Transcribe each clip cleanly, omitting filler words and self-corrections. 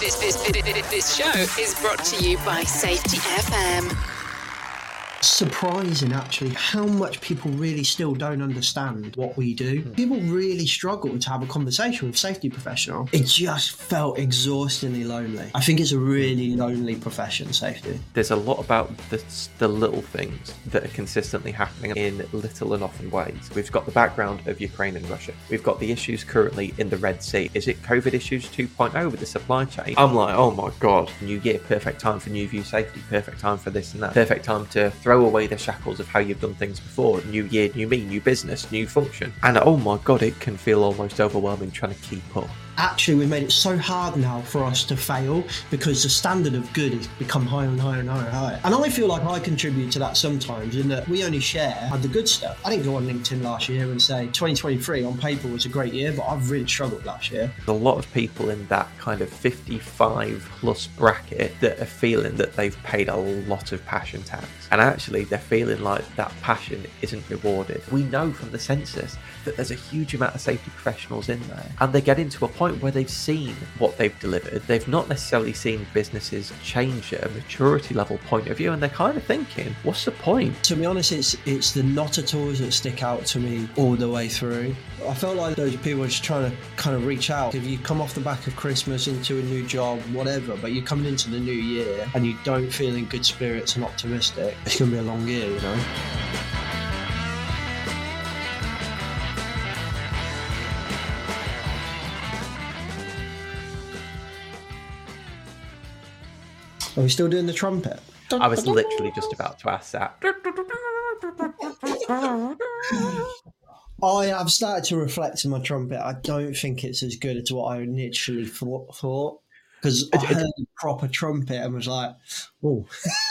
This show is brought to you by Safety FM. Surprising actually how much people really still don't understand what we do. People really struggle to have a conversation with a safety professional. It just felt exhaustingly lonely. I think it's a really lonely profession, safety. There's a lot about the little things that are consistently happening in little and often ways. We've got the background of Ukraine and Russia. We've got the issues currently in the Red Sea. Is it COVID issues 2.0 with the supply chain? I'm like, oh my God, new year, perfect time for new view safety, perfect time for this and that, perfect time to throw away the shackles of how you've done things before. New year, new me, new business, new function. And oh my God, it can feel almost overwhelming trying to keep up. Actually, we've made it so hard now for us to fail because the standard of good has become higher and higher and higher and higher. And I feel like I contribute to that sometimes in that we only share the good stuff. I didn't go on LinkedIn last year and say 2023 on paper was a great year, but I've really struggled last year. There's a lot of people in that kind of 55 plus bracket that are feeling that they've paid a lot of passion tax. And actually, they're feeling like that passion isn't rewarded. We know from the census that there's a huge amount of safety professionals in there, and they get into a point where they've seen what they've delivered. They've not necessarily seen businesses change at a maturity level point of view, and they're kind of thinking, what's the point? To be honest, it's the not at alls that stick out to me all the way through. I felt like those people are just trying to kind of reach out. If you come off the back of Christmas into a new job, whatever, but you're coming into the new year and you don't feel in good spirits and optimistic, it's going to be a long year, you know? Are we still doing the trumpet? I was literally just about to ask that. I have started to reflect on my trumpet. I don't think it's as good as what I initially thought. Because I heard a proper trumpet and was like, oh.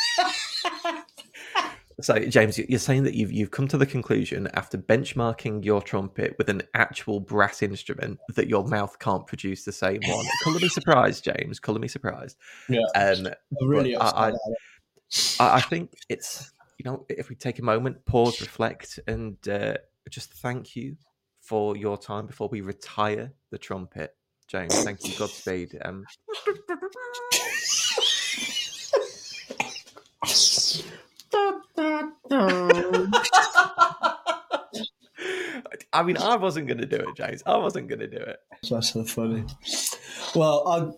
So, James, you're saying that you've come to the conclusion after benchmarking your trumpet with an actual brass instrument that your mouth can't produce the same one. Colour me surprised, James. Colour me surprised. Yeah. Really I think it's, if we take a moment, pause, reflect, and just thank you for your time before we retire the trumpet. James, thank you. Godspeed. I mean, I wasn't going to do it, James. I wasn't going to do it. That's so funny. Well,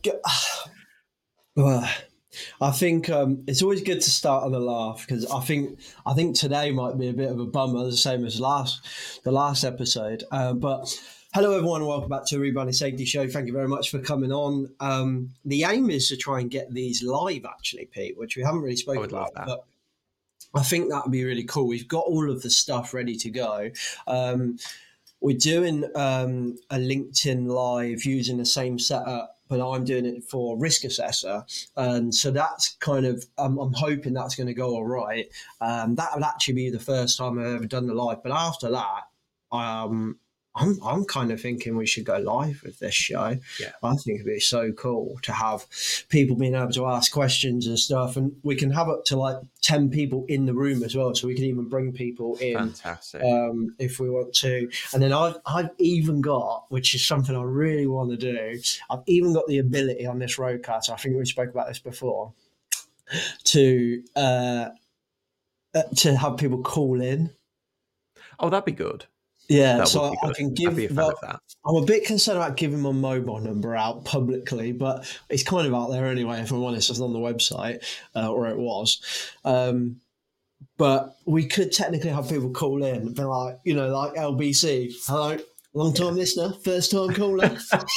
I think it's always good to start on a laugh because I think today might be a bit of a bummer, the same as the last episode. But hello, everyone, and welcome back to Rebranding Safety Show. Thank you very much for coming on. The aim is to try and get these live, actually, Pete, which we haven't really spoken about. But I think that would be really cool. We've got all of the stuff ready to go. We're doing a LinkedIn Live using the same setup, but I'm doing it for Risk Assessor. And so that's kind of, I'm hoping that's going to go all right. That would actually be the first time I've ever done the live. But after that, I'm kind of thinking we should go live with this show. Yeah. I think it'd be so cool to have people being able to ask questions and stuff. And we can have up to like 10 people in the room as well. So we can even bring people in. Fantastic. If we want to. And then I've even got, which is something I really want to do, I've even got the ability on this roadcast, I think we spoke about this before, to have people call in. Oh, that'd be good. Yeah, so I can give. That. I'm a bit concerned about giving my mobile number out publicly, but it's kind of out there anyway. If I'm honest, it's on the website, or it was. But we could technically have people call in and be like, like LBC. Hello, long time listener, first time caller.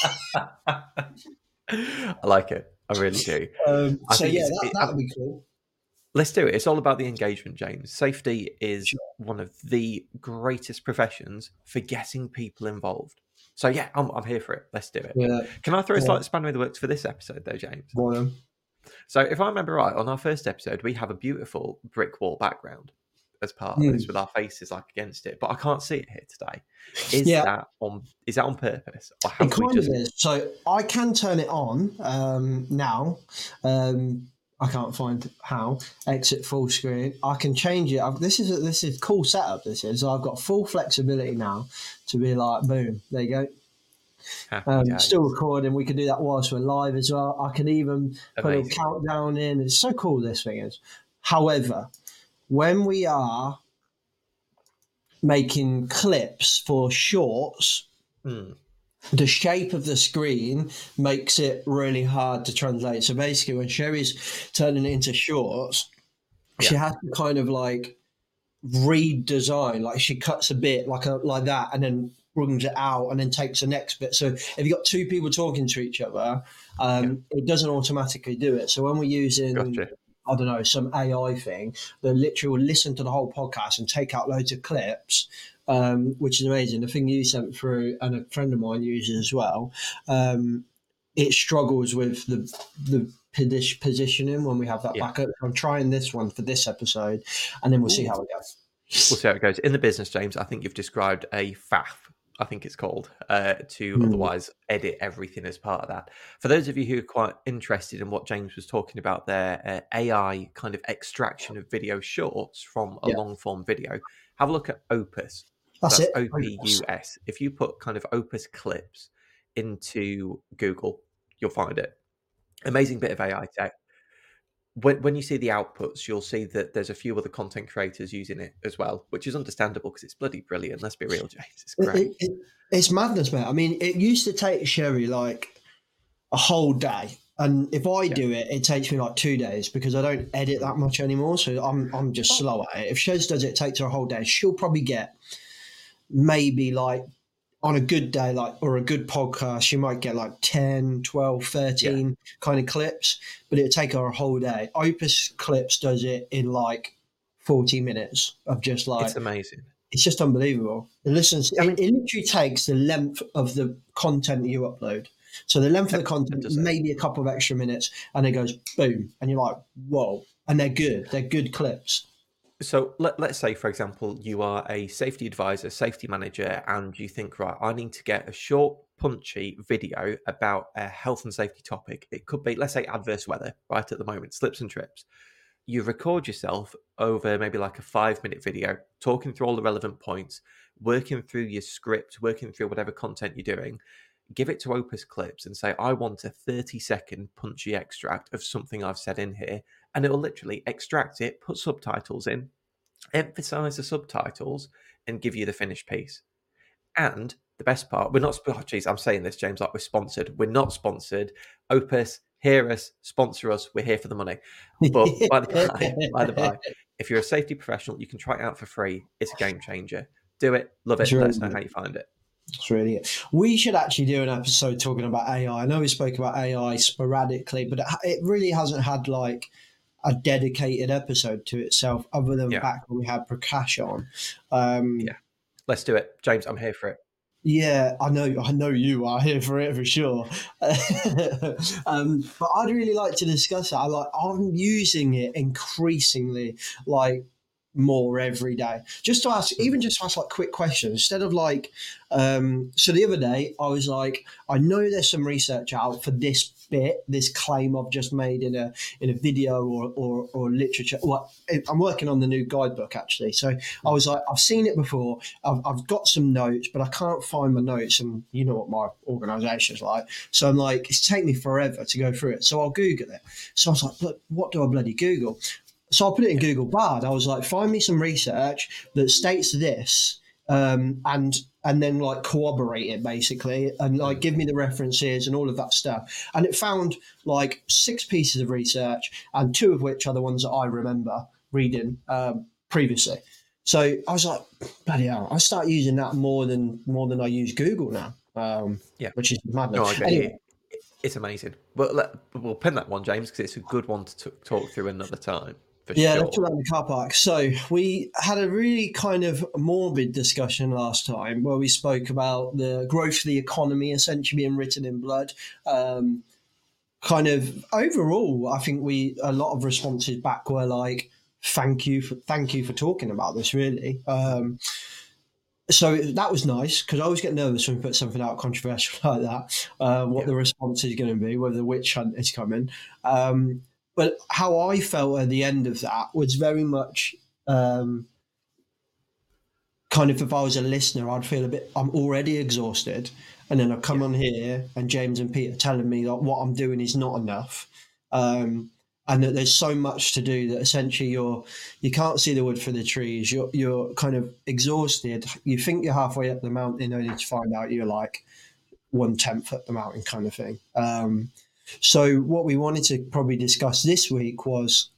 I like it. I really do. That would be cool. Let's do it. It's all about the engagement, James. Safety is one of the greatest professions for getting people involved. So, yeah, I'm here for it. Let's do it. Yeah. Can I throw a slight spanner in the works for this episode, though, James? So, if I remember right, on our first episode, we have a beautiful brick wall background as part of this with our faces like against it, but I can't see it here today. Is that on purpose? Or it kind of is. So, I can turn it on now. I can't find how. Exit full screen. I can change it. This is cool setup. This is. So I've got full flexibility now to be like, boom, there you go. Happy days. Still recording. We can do that whilst we're live as well. I can even put a Amazing. countdown in. It's so cool, this thing is. However, when we are making clips for shorts, the shape of the screen makes it really hard to translate. So basically, when Sherry's turning it into shorts, she has to kind of like redesign. Like she cuts a bit like that, and then brings it out, and then takes the next bit. So if you've got two people talking to each other, it doesn't automatically do it. So when we're using, I don't know, some AI thing, they literally will listen to the whole podcast and take out loads of clips, which is amazing. The thing you sent through, and a friend of mine uses as well, it struggles with the positioning when we have that backup. I'm trying this one for this episode, and then we'll see how it goes. We'll see how it goes. In the business, James, I think you've described a faff, I think it's called, to otherwise edit everything as part of that. For those of you who are quite interested in what James was talking about there, AI kind of extraction of video shorts from a long form video, have a look at Opus. That's it. OPUS. If you put kind of Opus clips into Google, you'll find it. Amazing bit of AI tech. When you see the outputs, you'll see that there's a few other content creators using it as well, which is understandable because it's bloody brilliant. Let's be real, James. It's great. It's madness, mate. I mean, it used to take Sherry like a whole day. And if I do it, it takes me like 2 days because I don't edit that much anymore. So I'm just slow at it. If Shez does it, it takes her a whole day. She'll probably get maybe like on a good day, like, or a good podcast, she might get like 10, 12, 13 kind of clips, but it'll take her a whole day. Opus Clips does it in like 40 minutes of just like... It's amazing. It's just unbelievable. It listens. I mean, it literally takes the length of the content that you upload. So the length of the content, maybe a couple of extra minutes, and it goes boom, and you're like, whoa. And they're good. They're good clips. So let's say, for example, you are a safety advisor, safety manager, and you think, right, I need to get a short, punchy video about a health and safety topic. It could be, let's say, adverse weather, right at the moment, slips and trips. You record yourself over maybe like a 5-minute video, talking through all the relevant points, working through your script, working through whatever content you're doing. Give it to Opus Clips and say, I want a 30-second punchy extract of something I've said in here. And it will literally extract it, put subtitles in, emphasize the subtitles, and give you the finished piece. And the best part, we're not, I'm saying this, James, like we're sponsored. We're not sponsored. Opus, hear us, sponsor us. We're here for the money. But by the by, if you're a safety professional, you can try it out for free. It's a game changer. Do it. Love it. Let us know how you find it. That's really it. We should actually do an episode talking about AI. I know we spoke about AI sporadically, but it really hasn't had like a dedicated episode to itself other than back when we had Prakash on. Let's do it. James, I'm here for it. Yeah, I know you are here for it for sure. But I'd really like to discuss it. I'm using it increasingly, like more every day, just to ask like quick questions instead of like. So the other day I was like, I know there's some research out for this bit, this claim I've just made in a video or literature. Well, I'm working on the new guidebook actually, so I was like, I've seen it before. I've got some notes, but I can't find my notes, and you know what my organisation's like. So I'm like, it's taken me forever to go through it. So I'll Google it. So I was like, but what do I bloody Google? So I put it in Google Bard. I was like, find me some research that states this, and then like corroborate it basically, and like give me the references and all of that stuff. And it found like 6 pieces of research, and 2 of which are the ones that I remember reading previously. So I was like, bloody hell, I start using that more than I use Google now, which is madness. No, I get you. It's amazing. Well, we'll pin that one, James, because it's a good one to talk through another time. Let's talk about the car park. So we had a really kind of morbid discussion last time where we spoke about the growth of the economy essentially being written in blood. Kind of overall, I think a lot of responses back were like, thank you for talking about this, really. So that was nice because I always get nervous when we put something out controversial like that, what the response is going to be, whether the witch hunt is coming. But how I felt at the end of that was very much kind of, if I was a listener, I'd feel I'm already exhausted. and then I come on here and James and Pete are telling me that what I'm doing is not enough, and that there's so much to do that essentially you can't see the wood for the trees. You're kind of exhausted. You think you're halfway up the mountain, only to find out you're like 1/10 up the mountain, kind of thing. So what we wanted to probably discuss this week was,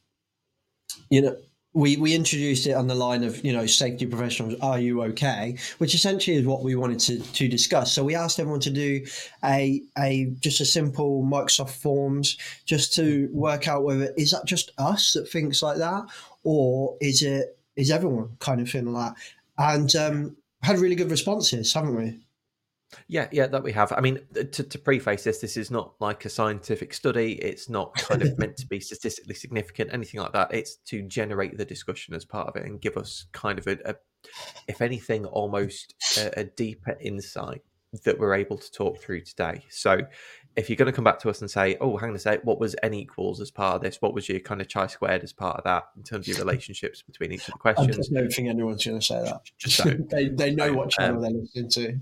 we introduced it on the line of, safety professionals, are you okay? Which essentially is what we wanted to discuss. So we asked everyone to do just a simple Microsoft Forms just to work out whether, is that just us that thinks like that, or is everyone kind of feeling like that? And had really good responses, haven't we? Yeah, that we have. I mean, to preface this is not like a scientific study. It's not kind of meant to be statistically significant, anything like that. It's to generate the discussion as part of it and give us kind of a if anything, almost a deeper insight that we're able to talk through today. So if you're going to come back to us and say, oh, hang on a sec, what was n equals as part of this? What was your kind of chi-squared as part of that in terms of your relationships between each of the questions? I don't think anyone's going to say that. Just don't. they know what channel they're listening to.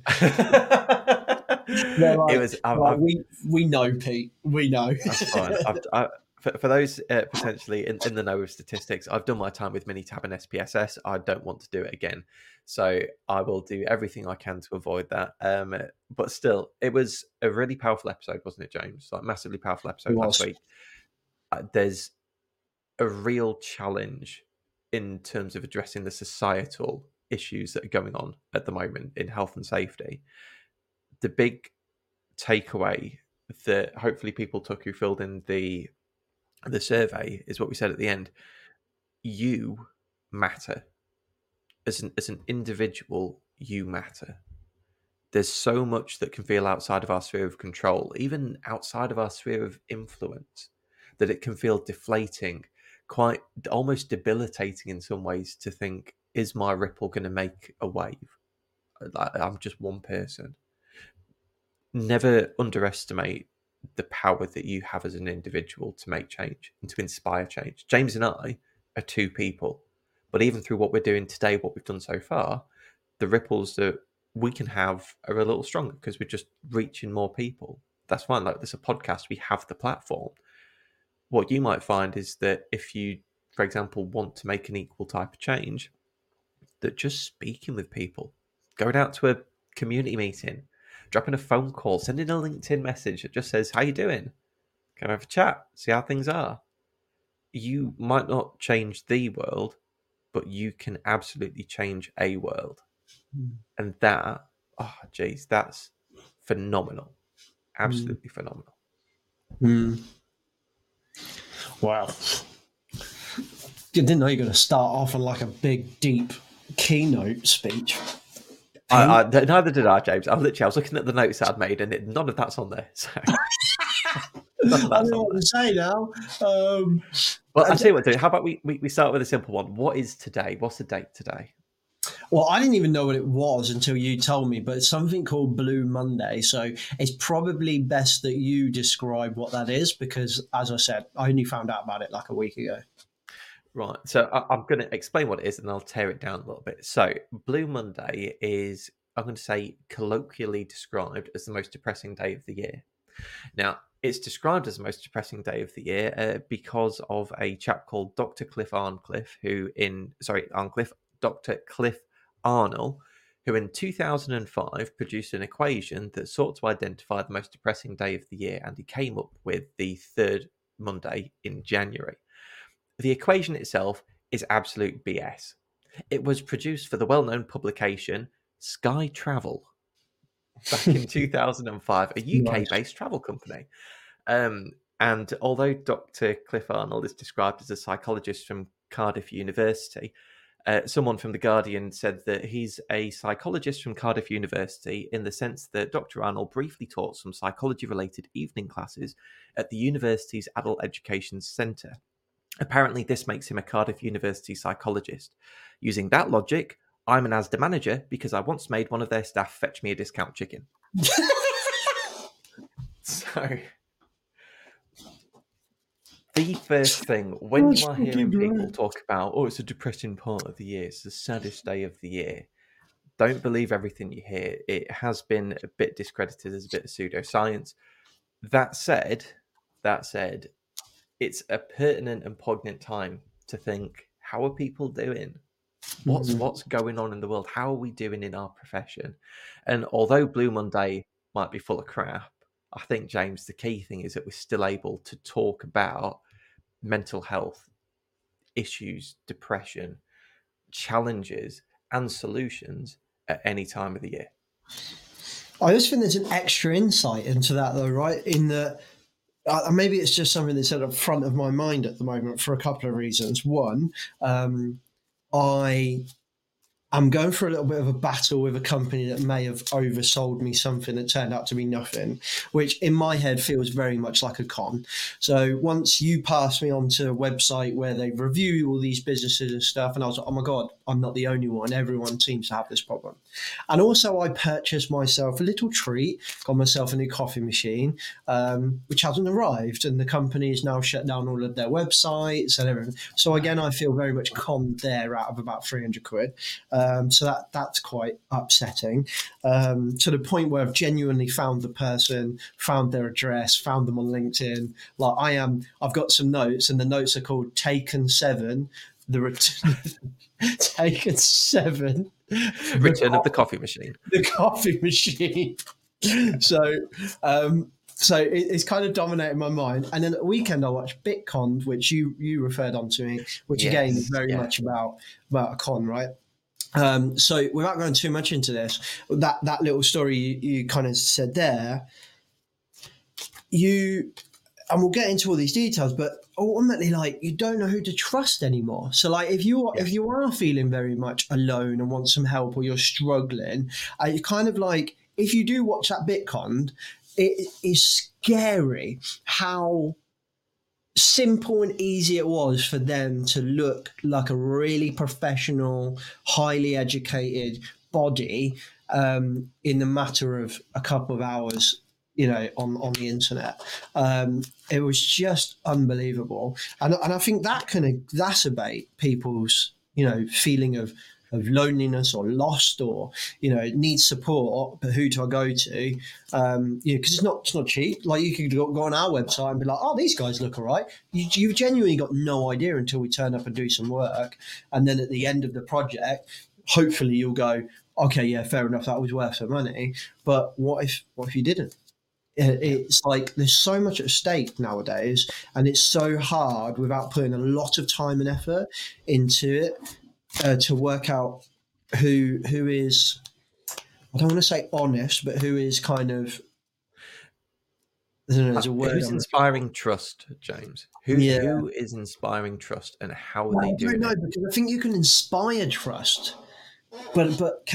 We know, Pete. We know. That's fine. For those potentially in the know of statistics, I've done my time with Minitab and SPSS. I don't want to do it again. So I will do everything I can to avoid that. But still, it was a really powerful episode, wasn't it, James? Like, massively powerful episode last week. There's a real challenge in terms of addressing the societal issues that are going on at the moment in health and safety. The big takeaway that hopefully people took who filled in the survey is what we said at the end. You matter. As an individual, you matter. There's so much that can feel outside of our sphere of control, even outside of our sphere of influence, that it can feel deflating, quite almost debilitating in some ways, to think, is my ripple going to make a wave? I'm just one person. Never underestimate the power that you have as an individual to make change and to inspire change. James and I are two people, but even through what we're doing today, what we've done so far, the ripples that we can have are a little stronger because we're just reaching more people. That's fine. Like, there's a podcast, we have the platform. What you might find is that if you, for example, want to make an equal type of change, that just speaking with people, going out to a community meeting, dropping a phone call, sending a LinkedIn message that just says, how you doing? Can I have a chat? See how things are? You might not change the world, but you can absolutely change a world. And that, that's phenomenal. Absolutely phenomenal. Wow. I didn't know you were going to start off on like a big, deep keynote speech. Neither did I, James. I was looking at the notes that I'd made, and none of that's on there. So. I don't know what to say now. Well, I'll tell you what to do. How about we start with a simple one? What is today? What's the date today? Well, I didn't even know what it was until you told me, but it's something called Blue Monday. So it's probably best that you describe what that is, because, as I said, I only found out about it like a week ago. Right. So I'm going to explain what it is, and I'll tear it down a little bit. So Blue Monday is, I'm going to say, colloquially described as the most depressing day of the year. Now, it's described as the most depressing day of the year because of a chap called Dr. Cliff Arncliffe, Dr. Cliff Arnold, who in 2005 produced an equation that sought to identify the most depressing day of the year, and he came up with the third Monday in January. The equation itself is absolute BS. It was produced for the well-known publication Sky Travel back in 2005, a UK-based travel company. And although Dr. Cliff Arnold is described as a psychologist from Cardiff University, someone from The Guardian said that he's a psychologist from Cardiff University in the sense that Dr. Arnold briefly taught some psychology-related evening classes at the university's Adult Education Centre. Apparently, this makes him a Cardiff University psychologist. Using that logic, I'm an Asda manager because I once made one of their staff fetch me a discount chicken. So, the first thing, when you are hearing people talk about, it's a depressing part of the year, it's the saddest day of the year, Don't believe everything you hear. It has been a bit discredited as a bit of pseudoscience. That said, it's a pertinent and poignant time to think, how are people doing? What's going on in the world? How are we doing in our profession? And although Blue Monday might be full of crap, I think, James, the key thing is that we're still able to talk about mental health issues, depression, challenges, and solutions at any time of the year. I just think there's an extra insight into that, though, right? In that maybe it's just something that's at the front of my mind at the moment for a couple of reasons. One, I'm going for a little bit of a battle with a company that may have oversold me something that turned out to be nothing, which in my head feels very much like a con. So once you pass me onto a website where they review all these businesses and stuff, and I was like, oh my God, I'm not the only one. Everyone seems to have this problem. And also I purchased myself a little treat, got myself a new coffee machine, which hasn't arrived. And the company has now shut down all of their websites and everything. So again, I feel very much conned there out of about 300 quid. So that's quite upsetting, to the point where I've genuinely found the person, found their address, found them on LinkedIn. I've got some notes, and the notes are called Taken 7, Taken 7, Return of the coffee machine. The coffee machine. So it's kind of dominated my mind. And then at the weekend, I watched BitCon, which you referred on to me, which again is very much about a con, right? So without going too much into this, that little story you kind of said there, and we'll get into all these details, but ultimately, like, you don't know who to trust anymore. So like, if you are feeling very much alone and want some help, or you're struggling, you kind of like, if you do watch that BitCon, it is scary how simple and easy it was for them to look like a really professional, highly educated body in the matter of a couple of hours, on the internet. It was just unbelievable. And I think that can exacerbate people's, feeling of loneliness or lost, or need support, but who do I go to? Because it's not cheap. Like, you could go on our website and be like, oh, these guys look all right. You've genuinely got no idea until we turn up and do some work, and then at the end of the project, hopefully you'll go, okay, yeah, fair enough, that was worth some money. But what if you didn't? It's like there's so much at stake nowadays, and it's so hard without putting a lot of time and effort into it. To work out who is, I don't want to say honest, but who is kind of, I don't know, there's a word. Who's inspiring trust, James? Who is inspiring trust, and how are they doing it? I don't know, because I think you can inspire trust, but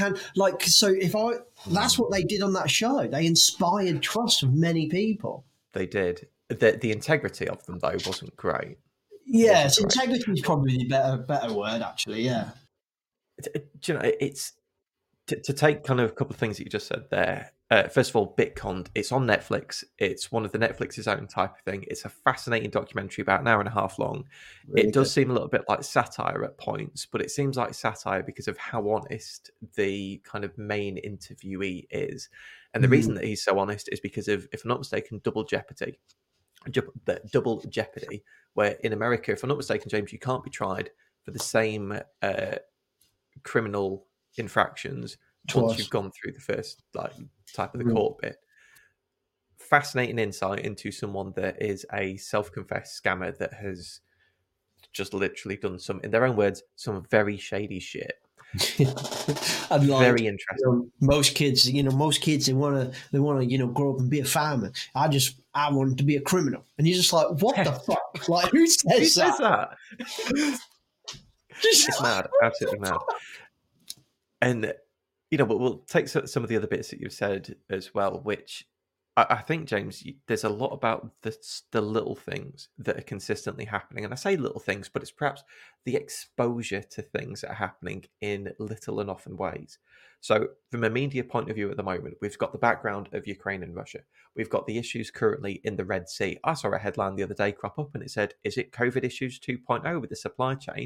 that's what they did on that show. They inspired trust of many people. They did. The integrity of them, though, wasn't great. Yes, integrity is probably the better word, actually. Yeah. It's to take kind of a couple of things that you just said there. First of all, BitCon, it's on Netflix. It's one of the Netflix's own type of thing. It's a fascinating documentary, about an hour and a half long. Really it does seem a little bit like satire at points, but it seems like satire because of how honest the kind of main interviewee is. And the reason that he's so honest is because of, if I'm not mistaken, Double Jeopardy, where in America, if I'm not mistaken, James, you can't be tried for the same criminal infractions once you've gone through the first type of the court bit. Fascinating insight into someone that is a self-confessed scammer that has just literally done some, in their own words, some very shady shit. And very interesting. Most kids, they want to grow up and be a fireman. I wanted to be a criminal, and you're just like, what the fuck? Like, who says that? It's mad, absolutely mad. And but we'll take some of the other bits that you've said as well, which I think, James, there's a lot about the little things that are consistently happening. And I say little things, but it's perhaps the exposure to things that are happening in little and often ways. So from a media point of view at the moment, we've got the background of Ukraine and Russia. We've got the issues currently in the Red Sea. I saw a headline the other day crop up and it said, is it COVID issues 2.0 with the supply chain?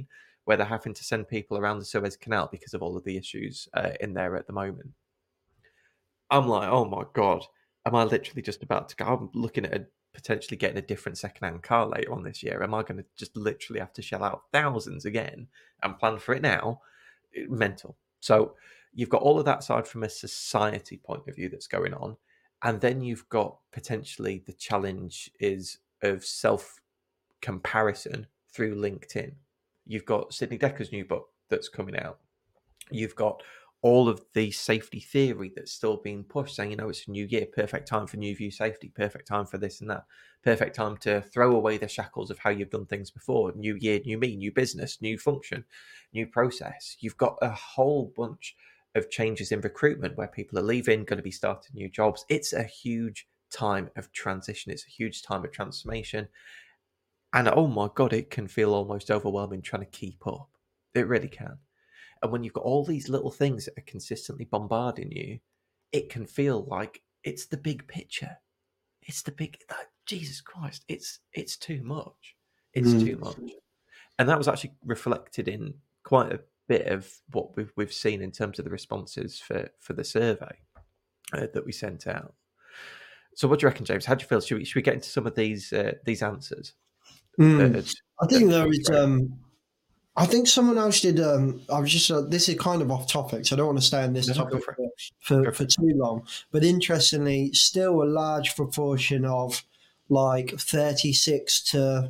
where they're having to send people around the Suez Canal because of all of the issues in there at the moment. I'm like, oh my God, am I literally just about to go? I'm looking at potentially getting a different second-hand car later on this year. Am I going to just literally have to shell out thousands again and plan for it now? Mental. So you've got all of that side from a society point of view that's going on. And then you've got potentially the challenge is of self-comparison through LinkedIn. You've got Sidney Decker's new book that's coming out. You've got all of the safety theory that's still being pushed, saying, it's a new year, perfect time for new view safety, perfect time for this and that, perfect time to throw away the shackles of how you've done things before. New year, new me, new business, new function, new process. You've got a whole bunch of changes in recruitment where people are leaving, going to be starting new jobs. It's a huge time of transition. It's a huge time of transformation. And oh my God, it can feel almost overwhelming trying to keep up. It really can. And when you've got all these little things that are consistently bombarding you, it can feel like it's the big picture. It's the big, Jesus Christ, it's too much. It's too much. And that was actually reflected in quite a bit of what we've seen in terms of the responses for the survey that we sent out. So what do you reckon, James? How do you feel? Should we get into some of these answers? I think there is... I think someone else did. I was just. This is kind of off topic, so I don't want to stay on this topic for too long. But interestingly, still a large proportion of like 36 to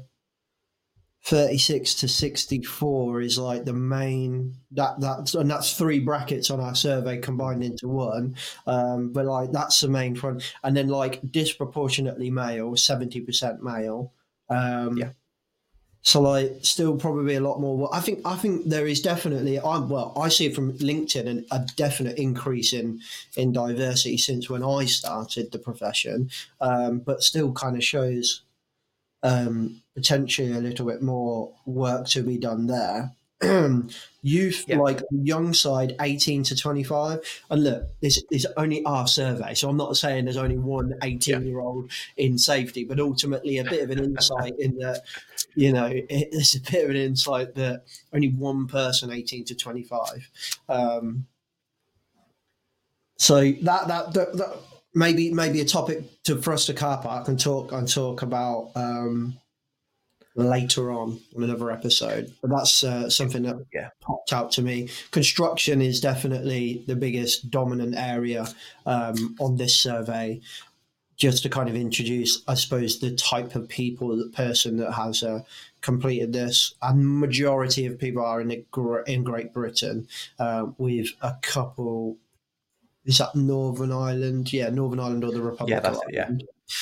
64 is like the main and that's three brackets on our survey combined into one. But like that's the main front, and then like disproportionately male, 70% male. So like still probably a lot more. I think there is definitely I see it from LinkedIn and a definite increase in diversity since when I started the profession, but still kind of shows potentially a little bit more work to be done there. Youth, like young side, 18 to 25. And look, this is only our survey, so I'm not saying there's only one 18-year-old in safety, but ultimately a bit of an insight in that, it's a bit of an insight that only one person 18 to 25. So that maybe a topic for us to car park and talk about later on another episode. But that's something that popped out to me. Construction is definitely the biggest dominant area on this survey. Just to kind of introduce, I suppose, the type of person that has completed this. And majority of people are in Great Britain, with a couple. Is that Northern Ireland? Yeah, Northern Ireland or the Republic of Ireland.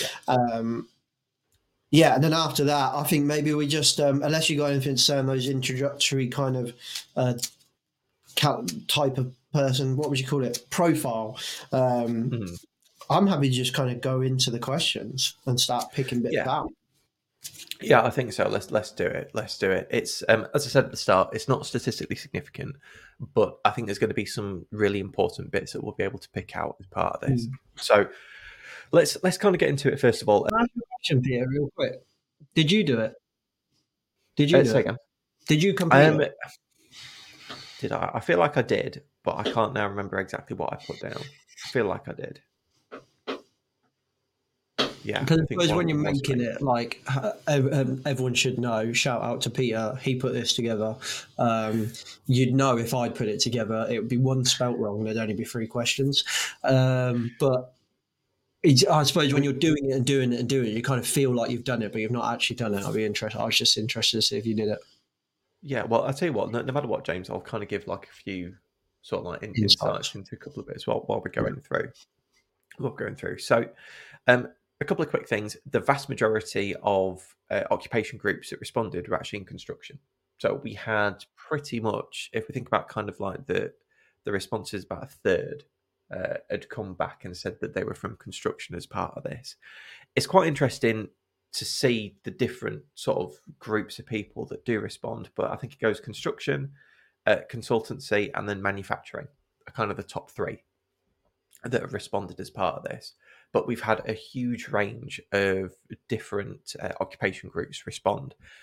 And then after that, I think maybe we just, unless you got anything to say on those introductory kind of type of person, what would you call it? Profile. I'm happy to just kind of go into the questions and start picking bits out. Yeah, I think so. Let's do it. It's as I said at the start, it's not statistically significant, but I think there's going to be some really important bits that we'll be able to pick out as part of this. So let's kind of get into it first of all. Can I ask you a question, Peter, real quick? Did you do it? Did you do it? Again? Did you complete it? Did I? I feel like I did, but I can't now remember exactly what I put down. I feel like I did. Yeah, because I suppose when you're making it, like everyone should know. Shout out to Peter; he put this together. You'd know if I'd put it together, it would be one spelt wrong. There'd only be 3 questions. But I suppose when you're doing it, you kind of feel like you've done it, but you've not actually done it. I was just interested to see if you did it. Yeah, well, I'll tell you what. No matter what, James, I'll kind of give like a few sort of like insights into a couple of bits while we're going through. So, a couple of quick things. The vast majority of occupation groups that responded were actually in construction. So we had pretty much, if we think about kind of like the responses, about a third had come back and said that they were from construction as part of this. It's quite interesting to see the different sort of groups of people that do respond, but I think it goes construction, consultancy, and then manufacturing are kind of the top 3 that have responded as part of this. But we've had a huge range of different occupation groups respond.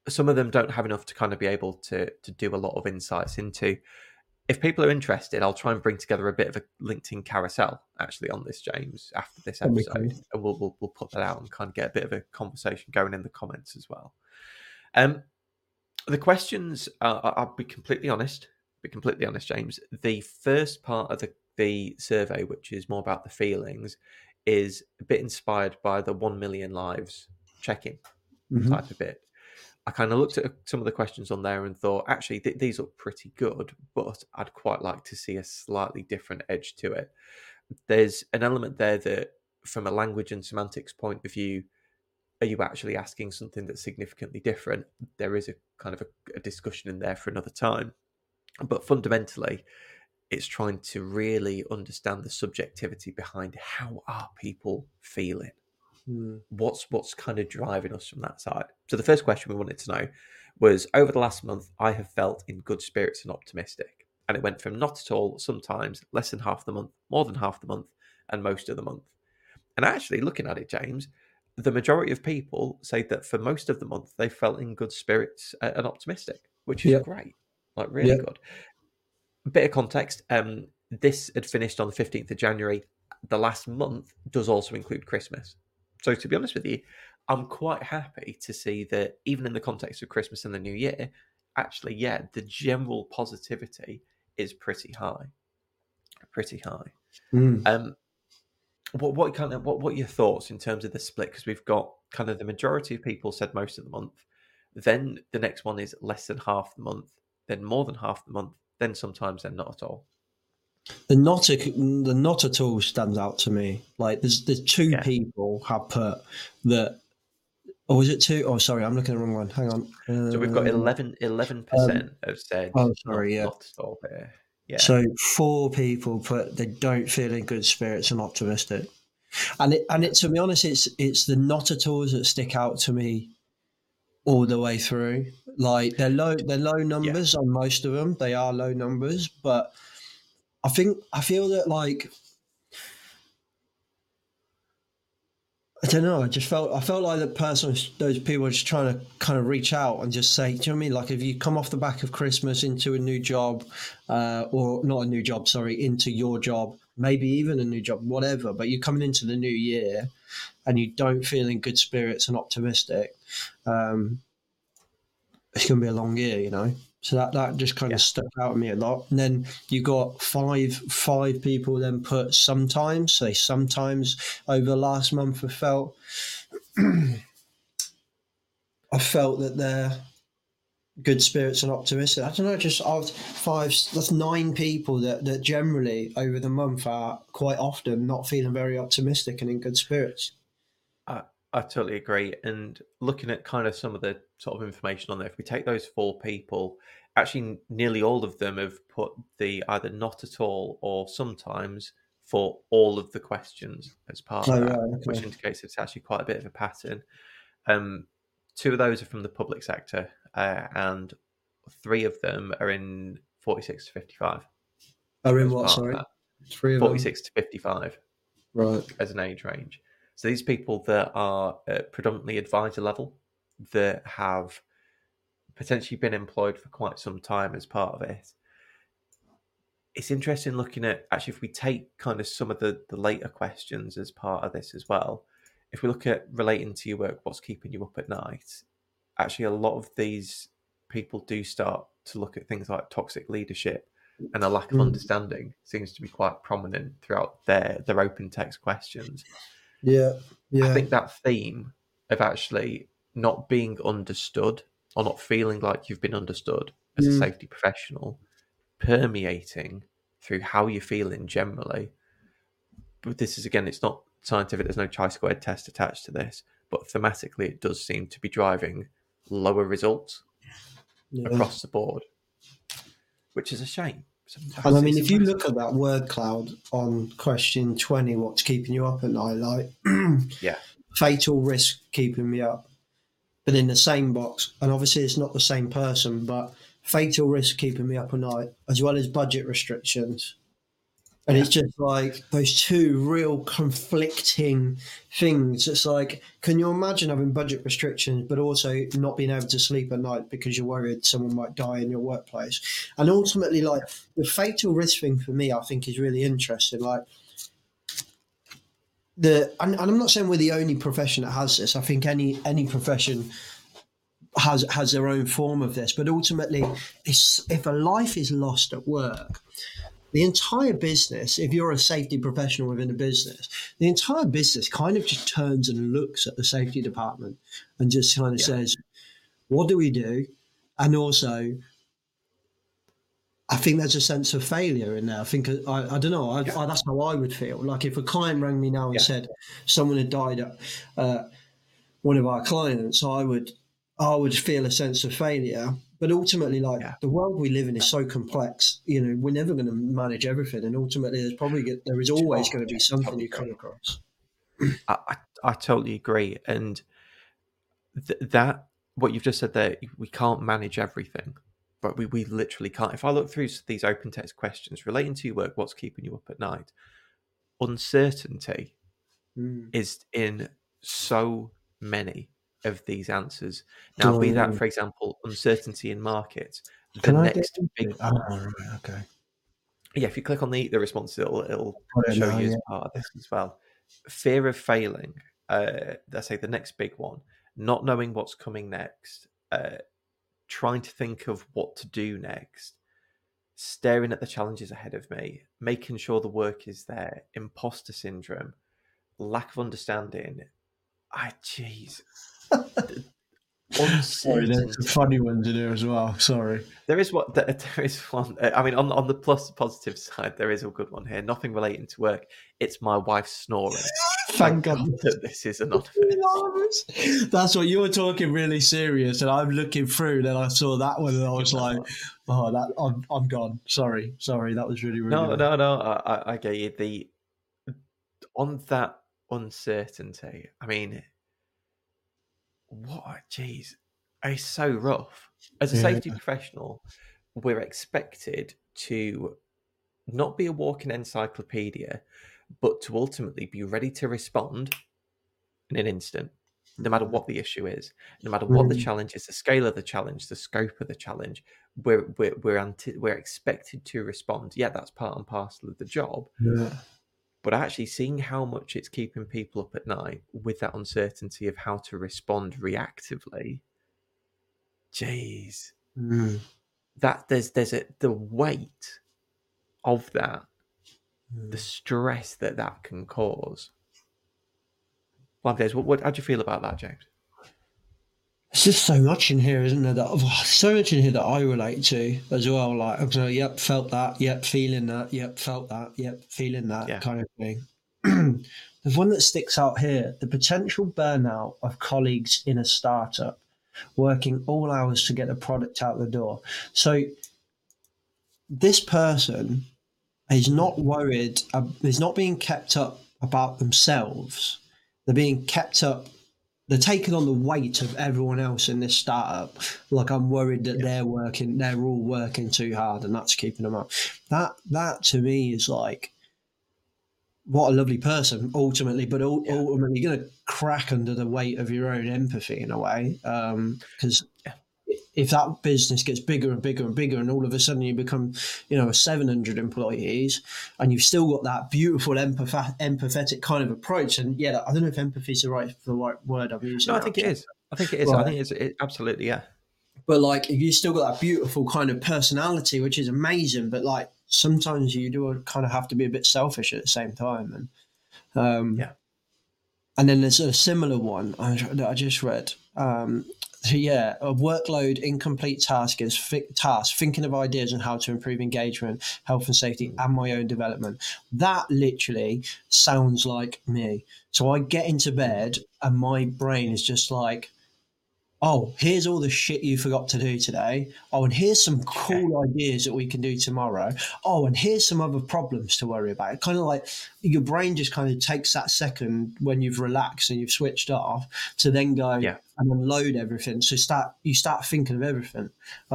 some of them don't have enough to kind of be able to do a lot of insights into. If people are interested, I'll try and bring together a bit of a LinkedIn carousel actually on this, James, after this That'd be episode, cool. and we'll put that out and kind of get a bit of a conversation going in the comments as well. The questions, I'll be completely honest, James. The first part of the survey, which is more about the feelings, is a bit inspired by the 1 million lives check-in type of bit. I kind of looked at some of the questions on there and thought, actually, these look pretty good, but I'd quite like to see a slightly different edge to it. There's an element there that, from a language and semantics point of view, are you actually asking something that's significantly different? There is a kind of a discussion in there for another time. But fundamentally, it's trying to really understand the subjectivity behind how are people feeling. What's kind of driving us from that side? So the first question we wanted to know was, over the last month, I have felt in good spirits and optimistic. And it went from not at all, sometimes, less than half the month, more than half the month, and most of the month. And actually, looking at it, James, the majority of people say that for most of the month, they felt in good spirits and optimistic, which is great, like really good. A bit of context, this had finished on the 15th of January. The last month does also include Christmas. So to be honest with you, I'm quite happy to see that even in the context of Christmas and the New Year, actually, the general positivity is pretty high. Pretty high. What are your thoughts in terms of the split? Because we've got kind of the majority of people said most of the month. Then the next one is less than half the month. Then more than half the month. Then sometimes they're not at all. The not at all stands out to me. Like there's two people have put that. Or was it two? Oh, sorry, I'm looking at the wrong one. Hang on. So we've got 11% have said not at all here. Yeah. So 4 people put they don't feel in good spirits and optimistic. And to be honest, it's the not at alls that stick out to me all the way through. Like they're low numbers on most of them. They are low numbers, but I feel that, like, I don't know. I felt like those people are just trying to kind of reach out and just say, do you know what I mean? Like if you come off the back of Christmas into a new job, or not a new job, sorry, into your job, maybe even a new job, whatever, but you're coming into the new year and you don't feel in good spirits and optimistic, it's going to be a long year, you know? So that just kind of stuck out at me a lot. And then you got five people then put sometimes over the last month I felt that they're good spirits and optimistic. I don't know, just that's 9 people that generally over the month are quite often not feeling very optimistic and in good spirits. I totally agree. And looking at kind of some of the sort of information on there, if we take those 4 people, actually nearly all of them have put the either not at all or sometimes for all of the questions as part of that, which indicates it's actually quite a bit of a pattern. 2 of those are from the public sector, and 3 of them are in 46 to 55. Are in what, sorry? 3 of 46 to 55. Right. As an age range. So these people that are predominantly advisor level, that have potentially been employed for quite some time as part of it. It's interesting looking at, actually, if we take kind of some of the later questions as part of this as well, if we look at relating to your work, what's keeping you up at night, actually a lot of these people do start to look at things like toxic leadership, and a lack of understanding seems to be quite prominent throughout their open text questions. Yeah. I think that theme of actually not being understood or not feeling like you've been understood as a safety professional permeating through how you're feeling generally. But this is, again, it's not scientific. There's no chi-squared test attached to this, but thematically it does seem to be driving lower results across the board, which is a shame. And I mean, if you look at that word cloud on question 20, what's keeping you up at night? Like, fatal risk keeping me up. But in the same box, and obviously it's not the same person, but fatal risk keeping me up at night, as well as budget restrictions. And it's just like those two real conflicting things. It's like, can you imagine having budget restrictions, but also not being able to sleep at night because you're worried someone might die in your workplace? And ultimately, like the fatal risk thing for me, I think is really interesting. Like and I'm not saying we're the only profession that has this. I think any profession has their own form of this. But ultimately, if a life is lost at work, the entire business, if you're a safety professional within a business, the entire business kind of just turns and looks at the safety department and just kind of says, what do we do? And also, I think there's a sense of failure in there. I think, I don't know, that's how I would feel. Like if a client rang me now and said someone had died at one of our clients, I would feel a sense of failure. But ultimately, the world we live in is so complex. You know, we're never going to manage everything, and ultimately, there is always going to be something you come across. I totally agree, and that what you've just said there, we can't manage everything, but we literally can't. If I look through these open text questions relating to your work, what's keeping you up at night? Uncertainty is in so many of these answers. Now, be that, for example, uncertainty in markets. Okay. Yeah, if you click on the response, it'll show you as part of this as well. Fear of failing. Let's say the next big one. Not knowing what's coming next. Trying to think of what to do next. Staring at the challenges ahead of me. Making sure the work is there. Imposter syndrome. Lack of understanding. Jeez. Sorry, there's some funny ones in here as well. Sorry. There is one. I mean, on the positive side, there is a good one here. Nothing relating to work. It's my wife snoring. Thank God that this is anonymous. That's what you were talking really serious, and I'm looking through. Then I saw that one, and I was like, "Oh, I'm gone." Sorry. That was really No. I get you. On that uncertainty. I mean, geez, it's so rough. As a safety professional, we're expected to not be a walking encyclopedia, but to ultimately be ready to respond in an instant, no matter what the issue is, no matter what the challenge is, the scale of the challenge, the scope of the challenge. We're expected to respond. Yeah, that's part and parcel of the job. Yeah. But actually seeing how much it's keeping people up at night with that uncertainty of how to respond reactively, geez, that there's the weight of that, the stress that can cause. How do you feel about that, James? There's just so much in here, isn't there? So much in here that I relate to as well. Like, yep, felt that. Yep, feeling that. Yep, felt that. Yep, feeling that kind of thing. There's one that sticks out here: the potential burnout of colleagues in a startup, working all hours to get a product out the door. So, this person is not worried. Is not being kept up about themselves. They're being kept up. They're taking on the weight of everyone else in this startup. Like, I'm worried that they're all working too hard, and that's keeping them up. That to me is like, what a lovely person ultimately, but ultimately you're going to crack under the weight of your own empathy in a way. Because if that business gets bigger and bigger and bigger, and all of a sudden you become, 700 employees, and you've still got that beautiful empathetic kind of approach. And I don't know if empathy is the right word I'm using. No, I think it is. I think it is. Right. I think it's absolutely, yeah. But like, if you still got that beautiful kind of personality, which is amazing, but like sometimes you do kind of have to be a bit selfish at the same time. And and then there's a similar one that I just read. A workload, incomplete task is thinking of ideas on how to improve engagement, health and safety, and my own development. That literally sounds like me. So I get into bed and my brain is just like, oh, here's all the shit you forgot to do today. Oh, and here's some cool ideas that we can do tomorrow. Oh, and here's some other problems to worry about. Kind of like your brain just kind of takes that second when you've relaxed and you've switched off to then go Yeah. and unload everything. So you start thinking of everything.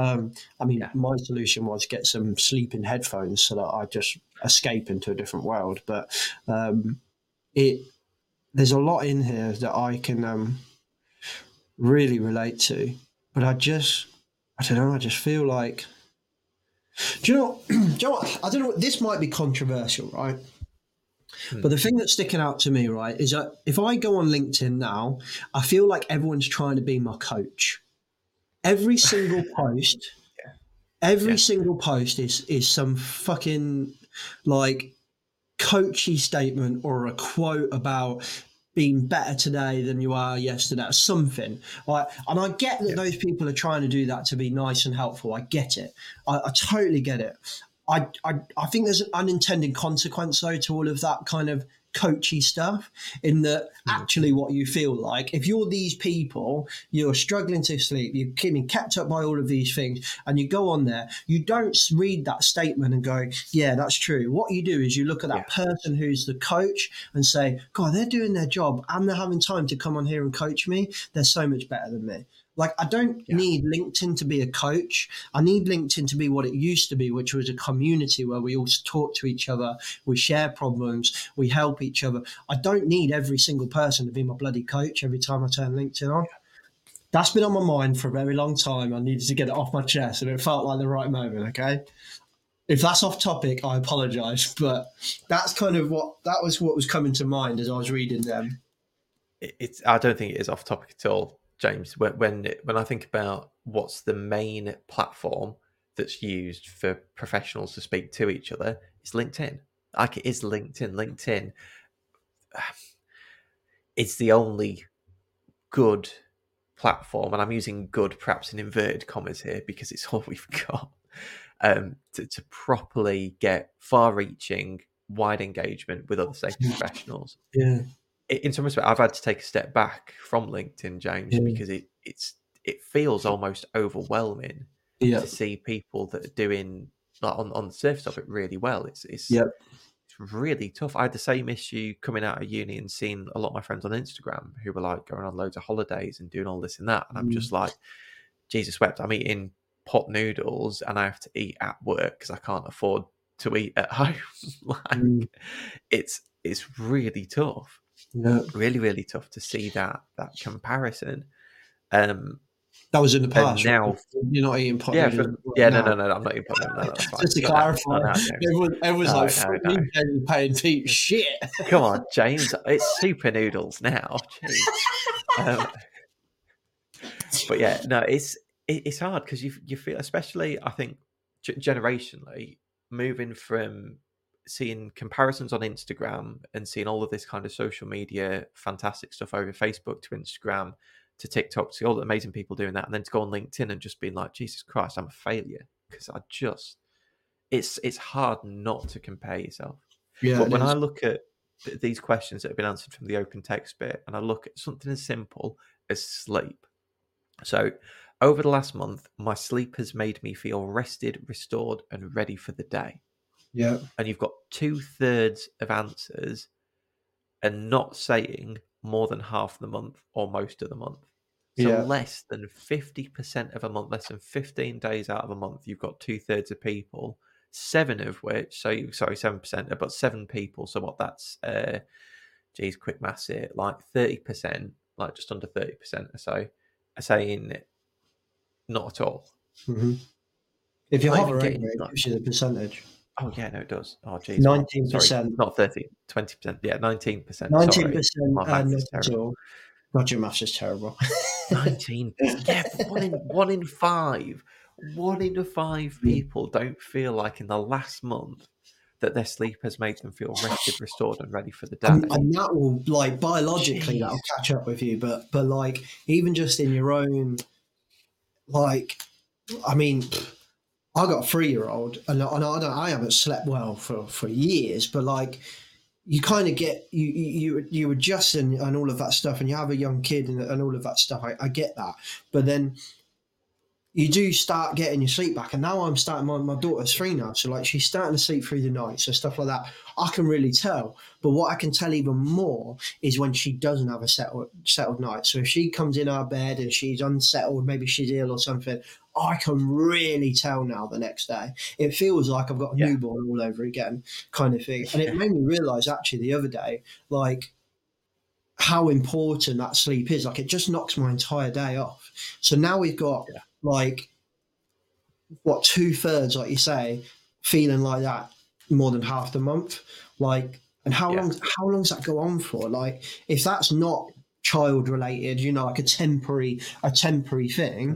My solution was get some sleeping headphones so that I just escape into a different world. But there's a lot in here that I can really relate to, but I don't know. I just feel like, do you know what? I don't know. This might be controversial, right? But the thing that's sticking out to me, right, is that if I go on LinkedIn now, I feel like everyone's trying to be my coach. Every single post, single post is some fucking like coachy statement or a quote about being better today than you are yesterday, or something. Right? And I get that those people are trying to do that to be nice and helpful. I get it. I totally get it. I think there's an unintended consequence, though, to all of that kind of coachy stuff, in that actually what you feel like, if you're these people, you're struggling to sleep, you're getting kept up by all of these things, and you go on there, you don't read that statement and go, yeah, that's true. What you do is you look at that person who's the coach and say, God, they're doing their job and they're having time to come on here and coach me. They're so much better than me. Like, I don't need LinkedIn to be a coach. I need LinkedIn to be what it used to be, which was a community where we all talk to each other, we share problems, we help each other. I don't need every single person to be my bloody coach every time I turn LinkedIn on. That's been on my mind for a very long time. I needed to get it off my chest, and it felt like the right moment, okay? If that's off topic, I apologise, but that's kind of what was coming to mind as I was reading them. I don't think it is off topic at all, James. When I think about what's the main platform that's used for professionals to speak to each other, it's LinkedIn. Like, it is LinkedIn. LinkedIn is the only good platform, and I'm using good perhaps in inverted commas here because it's all we've got, to properly get far-reaching, wide engagement with other safety professionals. Yeah. In some respect, I've had to take a step back from LinkedIn, James, because it feels almost overwhelming to see people that are doing, like, on the surface of it, really well. It's really tough. I had the same issue coming out of uni and seeing a lot of my friends on Instagram who were like going on loads of holidays and doing all this and that, and I'm just like, Jesus wept. I'm eating pot noodles and I have to eat at work because I can't afford to eat at home. It's really tough. Really, really tough to see that comparison. That was in the past. Now, right? You're not eating pot noodles. No, I'm not eating pot noodles. No, that's fine. Just to clarify, everyone's paying Pete shit. Come on, James. It's super noodles now. But yeah, no, it's hard because you feel, especially I think generationally, moving from seeing comparisons on Instagram and seeing all of this kind of social media fantastic stuff over Facebook to Instagram to TikTok, to see all the amazing people doing that, and then to go on LinkedIn and just being like, Jesus Christ, I'm a failure, because it's hard not to compare yourself. But when I look at these questions that have been answered from the open text bit, and I look at something as simple as sleep. So over the last month, my sleep has made me feel rested, restored, and ready for the day. Yeah. And you've got 2/3 of answers and not saying more than half the month or most of the month. So less than 50% of a month, less than 15 days out of a month, you've got 2/3 of people, 7 of which, 7%, but 7 people. So what that's, quick maths here, like 30%, like just under 30% or so, are saying not at all. Mm-hmm. If you hover over it, it gives you the percentage. Oh, yeah, no, it does. Oh, geez. 19%. Not 30, 20%. Yeah, 19%. 19%. My maths is terrible. God, your maths is terrible. 19%. Yeah, one in 5. 1 in 5 people don't feel like in the last month that their sleep has made them feel rested, restored, and ready for the day. And that will, like, biologically, that'll catch up with you. But like, even just in your own, like, I mean, I got a 3-year-old, and I haven't slept well for years. But like, you kind of get you adjust and all of that stuff, and you have a young kid and all of that stuff. I get that, but then you do start getting your sleep back. And now I'm starting, my daughter's 3 now, so like she's starting to sleep through the night, so stuff like that I can really tell. But what I can tell even more is when she doesn't have a settled night. So if she comes in our bed and she's unsettled, maybe she's ill or something, I can really tell now the next day. It feels like I've got a newborn all over again, kind of thing. And it made me realise actually the other day, like, how important that sleep is. Like, it just knocks my entire day off. So now we've got like, what, 2/3, like you say, feeling like that more than half the month. Like, and how long does that go on for? Like, if that's not child related, like a temporary thing.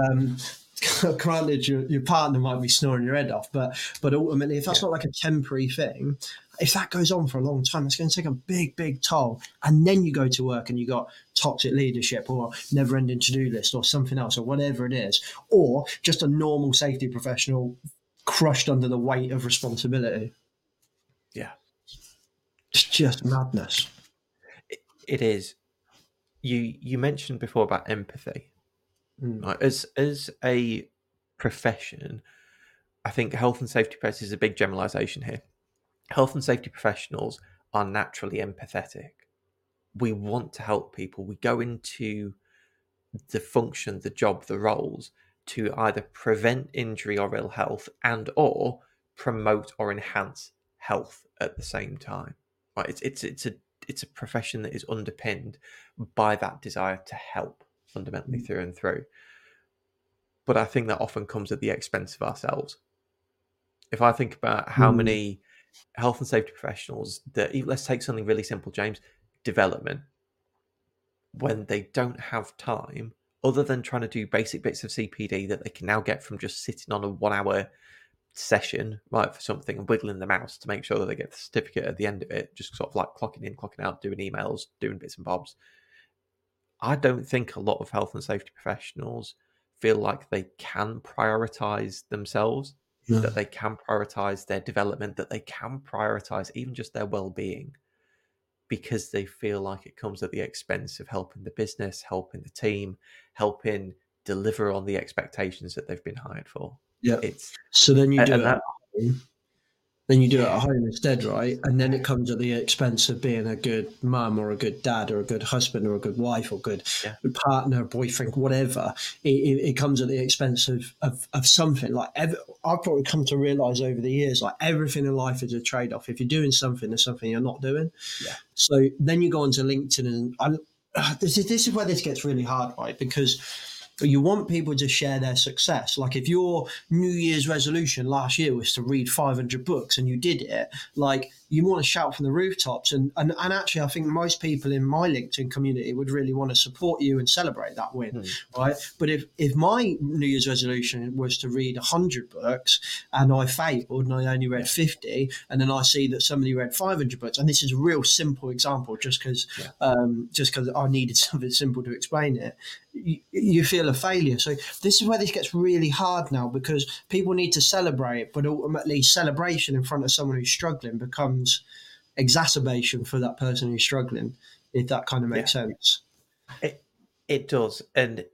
Granted, your partner might be snoring your head off, but ultimately, if that's not like a temporary thing, if that goes on for a long time, it's going to take a big toll. And then you go to work and you got toxic leadership or never-ending to-do list or something else or whatever it is, or just a normal safety professional crushed under the weight of responsibility. Yeah, it's just madness. It is. You mentioned before about empathy. Right? As a profession, I think health and safety professionals is a big generalization here. Health and safety professionals are naturally empathetic. We want to help people. We go into the function, the job, the roles to either prevent injury or ill health and or promote or enhance health at the same time. Right? It's a profession that is underpinned by that desire to help fundamentally through and through. But I think that often comes at the expense of ourselves. If I think about how many health and safety professionals that, let's take something really simple, James, development, when they don't have time other than trying to do basic bits of CPD that they can now get from just sitting on a 1-hour session, right, for something and wiggling the mouse to make sure that they get the certificate at the end of it, just sort of like clocking in, clocking out, doing emails, doing bits and bobs. I don't think a lot of health and safety professionals feel like they can prioritize themselves, that they can prioritize their development, that they can prioritize even just their well-being, because they feel like it comes at the expense of helping the business, helping the team, helping deliver on the expectations that they've been hired for. Yeah. So then you do it. That, then you do it at home instead, right? And then it comes at the expense of being a good mum or a good dad or a good husband or a good wife or good partner, boyfriend, whatever. It comes at the expense of something. Like, I've probably come to realise over the years, like, everything in life is a trade-off. If you're doing something, there's something you're not doing. Yeah. So then you go onto LinkedIn and this is where this gets really hard, right? Because you want people to share their success. Like, if your New Year's resolution last year was to read 500 books and you did it, like, you want to shout from the rooftops. And actually, I think most people in my LinkedIn community would really want to support you and celebrate that win, right? But if my New Year's resolution was to read 100 books and I failed and I only read 50, and then I see that somebody read 500 books, and this is a real simple example just because I needed something simple to explain it, you feel a failure. So this is where this gets really hard now, because people need to celebrate, but ultimately celebration in front of someone who's struggling becomes exacerbation for that person who's struggling, if that kind of makes sense. It does. And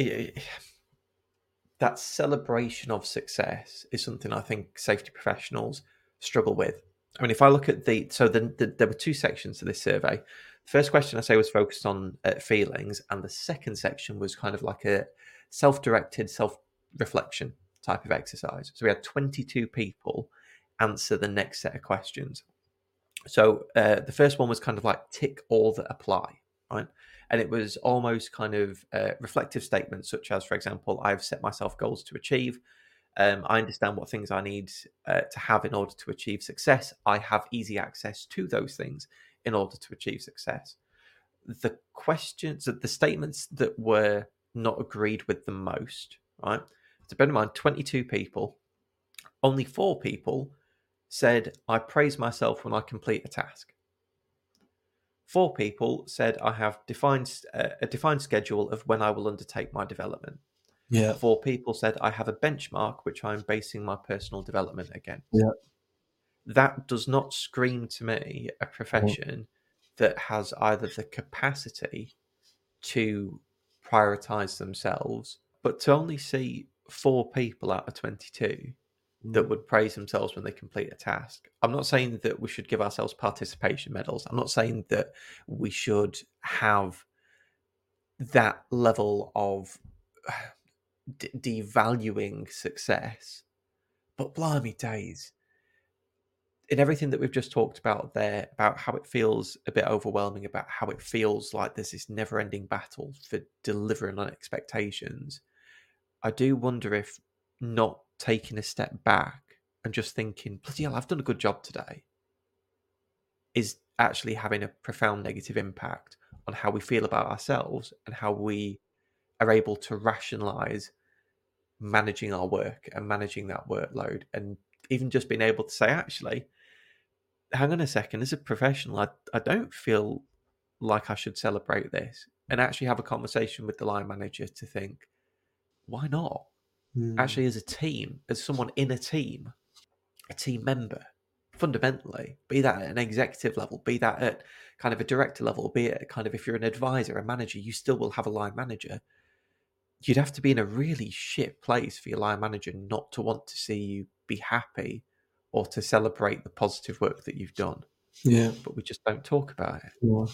that celebration of success is something I think safety professionals struggle with. I mean, if I look at there were 2 sections to this survey. The first question I say was focused on feelings, and the second section was kind of like a self-directed self-reflection type of exercise. So we had 22 people answer the next set of questions. So the first one was kind of like tick all that apply, right? And it was almost kind of reflective statements such as, for example, I've set myself goals to achieve. I understand what things I need to have in order to achieve success. I have easy access to those things in order to achieve success. The questions, the statements that were not agreed with the most, right? So bear in mind, 22 people, only 4 people said, I praise myself when I complete a task. 4 people said, I have a defined schedule of when I will undertake my development. Yeah. 4 people said, I have a benchmark which I'm basing my personal development against. Yeah. that does not scream to me a profession that has either the capacity to prioritize themselves, but to only see 4 people out of 22 that would praise themselves when they complete a task. I'm not saying that we should give ourselves participation medals. I'm not saying that we should have that level of devaluing success. But blimey days, in everything that we've just talked about there, about how it feels a bit overwhelming, about how it feels like there's this never-ending battle for delivering on expectations, I do wonder if not taking a step back and just thinking, bloody hell, I've done a good job today, is actually having a profound negative impact on how we feel about ourselves and how we are able to rationalize managing our work and managing that workload, and even just being able to say, actually, hang on a second, as a professional, I don't feel like I should celebrate this, and actually have a conversation with the line manager to think, why not? Actually, as a team, as someone in a team member, fundamentally, be that at an executive level, be that at kind of a director level, be it kind of if you're an advisor, a manager, you still will have a line manager. You'd have to be in a really shit place for your line manager not to want to see you be happy or to celebrate the positive work that you've done. Yeah. But we just don't talk about it. Yeah.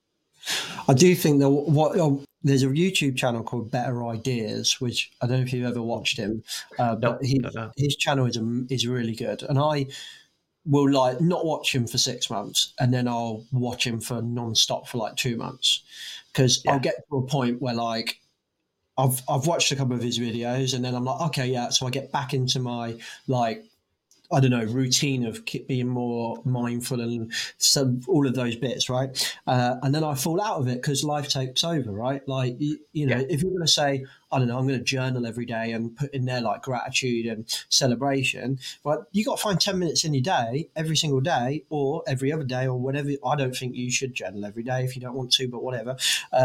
I do think that there's a YouTube channel called Better Ideas, which I don't know if you've ever watched him, but his channel is really good, and I will like not watch him for 6 months, and then I'll watch him for non-stop for like 2 months, because I'll get to a point where like I've watched a couple of his videos, and then I'm like, okay, yeah, so I get back into my like, I don't know, routine of being more mindful and so all of those bits, right? And then I fall out of it because life takes over, right? Like, you know, if you're going to say, I don't know, I'm going to journal every day and put in there like gratitude and celebration, right? You got to find 10 minutes in your day, every single day or every other day or whatever. I don't think you should journal every day if you don't want to, but whatever.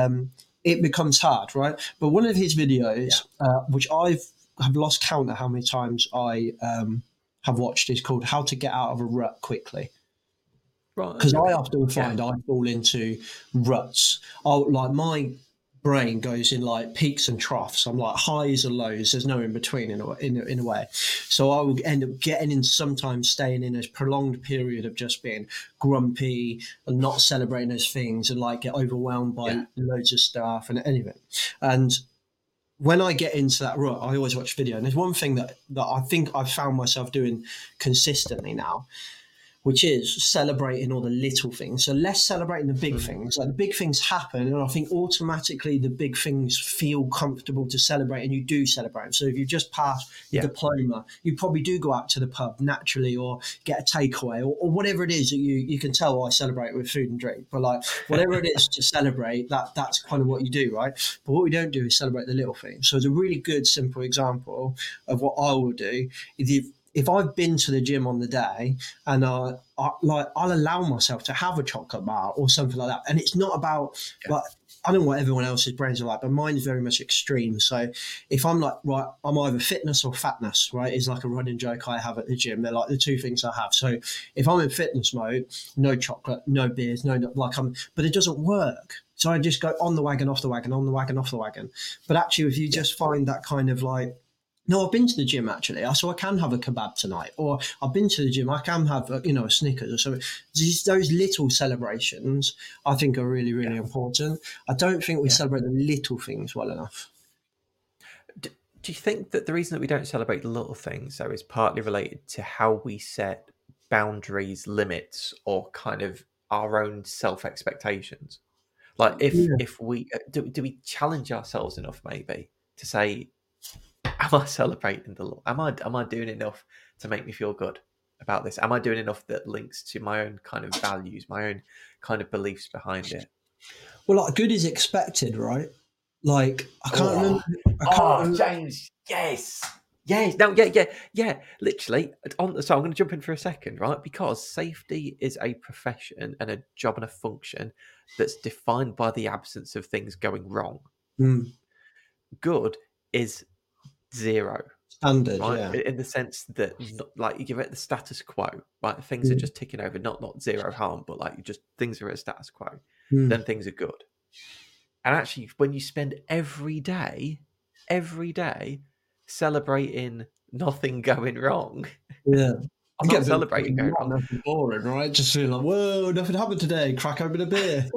It becomes hard, right? But one of his videos, which have lost count of how many times I have watched, is called How to Get Out of a Rut Quickly. Right. Because I often find I fall into ruts. Like my brain goes in like peaks and troughs. I'm like highs and lows. There's no in between in a way. So I will end up getting in, sometimes staying in a prolonged period of just being grumpy and not celebrating those things, and like get overwhelmed by loads of stuff and anything. And when I get into that rut, I always watch video. And there's one thing that I think I've found myself doing consistently now, which is celebrating all the little things. So less celebrating the big things. Like the big things happen, and I think automatically the big things feel comfortable to celebrate, and you do celebrate. So if you just pass your diploma, you probably do go out to the pub naturally, or get a takeaway, or whatever it is that you can tell I celebrate with food and drink. But like whatever it is to celebrate, that's kind of what you do, right? But what we don't do is celebrate the little things. So it's a really good, simple example of what I will do. If I've been to the gym on the day and I'll allow myself to have a chocolate bar or something like that. And it's not about like, I don't know what everyone else's brains are like, but mine is very much extreme. So if I'm like, right, I'm either fitness or fatness, right, is like a running joke I have at the gym. They're like the two things I have. So if I'm in fitness mode, no chocolate, no beers, but it doesn't work. So I just go on the wagon, off the wagon, on the wagon, off the wagon. But actually, if you just find that kind of like, no, I've been to the gym actually, so I can have a kebab tonight. Or I've been to the gym, I can have a Snickers or something. Those little celebrations, I think, are really, really important. I don't think we celebrate the little things well enough. Do you think that the reason that we don't celebrate the little things, though, is partly related to how we set boundaries, limits, or kind of our own self-expectations? Like, if we do we challenge ourselves enough, maybe, to say, am I celebrating the law? Am I doing enough to make me feel good about this? Am I doing enough that links to my own kind of values, my own kind of beliefs behind it? Well, like good is expected, right? Like I can't remember. James, yes. No, yeah. Literally. So I'm going to jump in for a second, right? Because safety is a profession and a job and a function that's defined by the absence of things going wrong. Good is 0. Standard, right? yeah. In the sense that, like, you give it the status quo, right? Things are just ticking over, not zero harm, but like just things are at status quo. Then things are good. And actually, when you spend every day celebrating nothing going wrong, Yeah. I not get a bit celebrating going wrong. nothing boring, right? Just feeling like, whoa, nothing happened today. Crack open a beer.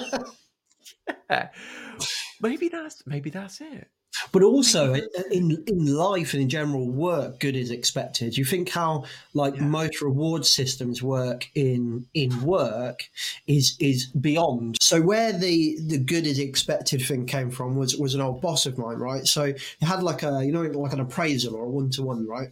Maybe that's it. But also in life and in general work, good is expected. You think how like most reward systems work in work is beyond. So where the good is expected thing came from was an old boss of mine, right? So it had like a like an appraisal or a 1-to-1, right?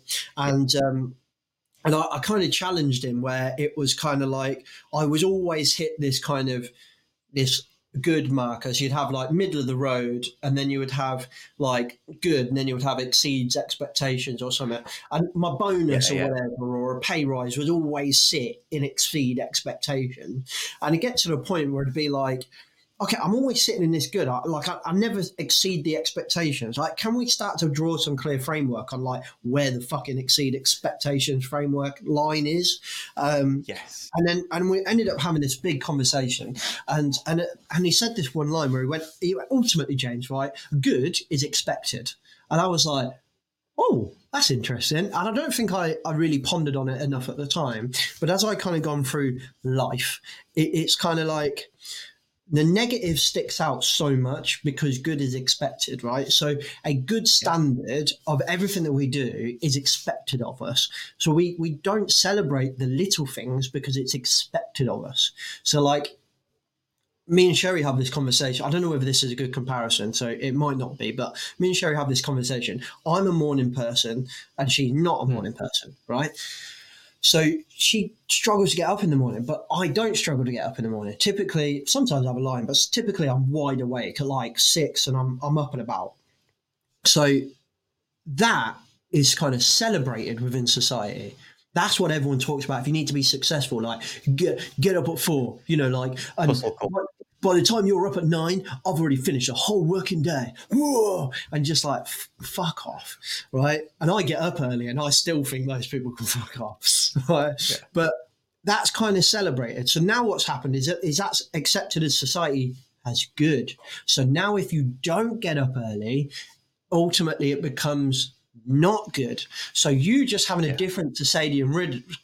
And I kind of challenged him where it was kind of like I was always hit this kind of this good markers. You'd have like middle of the road, and then you would have like good, and then you would have exceeds expectations or something. And my bonus or whatever, or a pay rise would always sit in exceed expectation. And it gets to the point where it'd be like, okay, I'm always sitting in this good. I never exceed the expectations. Like, can we start to draw some clear framework on like where the fucking exceed expectations framework line is? Yes. And we ended up having this big conversation, and he said this one line where he went ultimately, James, right? Good is expected, and I was like, oh, that's interesting. And I don't think I really pondered on it enough at the time. But as I kind of gone through life, it's kind of like the negative sticks out so much because good is expected, right? So a good standard of everything that we do is expected of us. So we don't celebrate the little things because it's expected of us. So like me and Sherry have this conversation. I don't know whether this is a good comparison, so it might not be, but me and Sherry have this conversation. I'm a morning person and she's not a morning person, right? So she struggles to get up in the morning, but I don't struggle to get up in the morning. Typically, sometimes I have a line, but typically I'm wide awake at like 6 and I'm up and about. So that is kind of celebrated within society. That's what everyone talks about. If you need to be successful, like get up at 4, like, and by the time you're up at 9, I've already finished a whole working day. Whoa! And just like, fuck off, right? And I get up early and I still think most people can fuck off, right? Yeah. But that's kind of celebrated. So now what's happened is that's accepted as society as good. So now if you don't get up early, ultimately it becomes not good. So you just having a different circadian,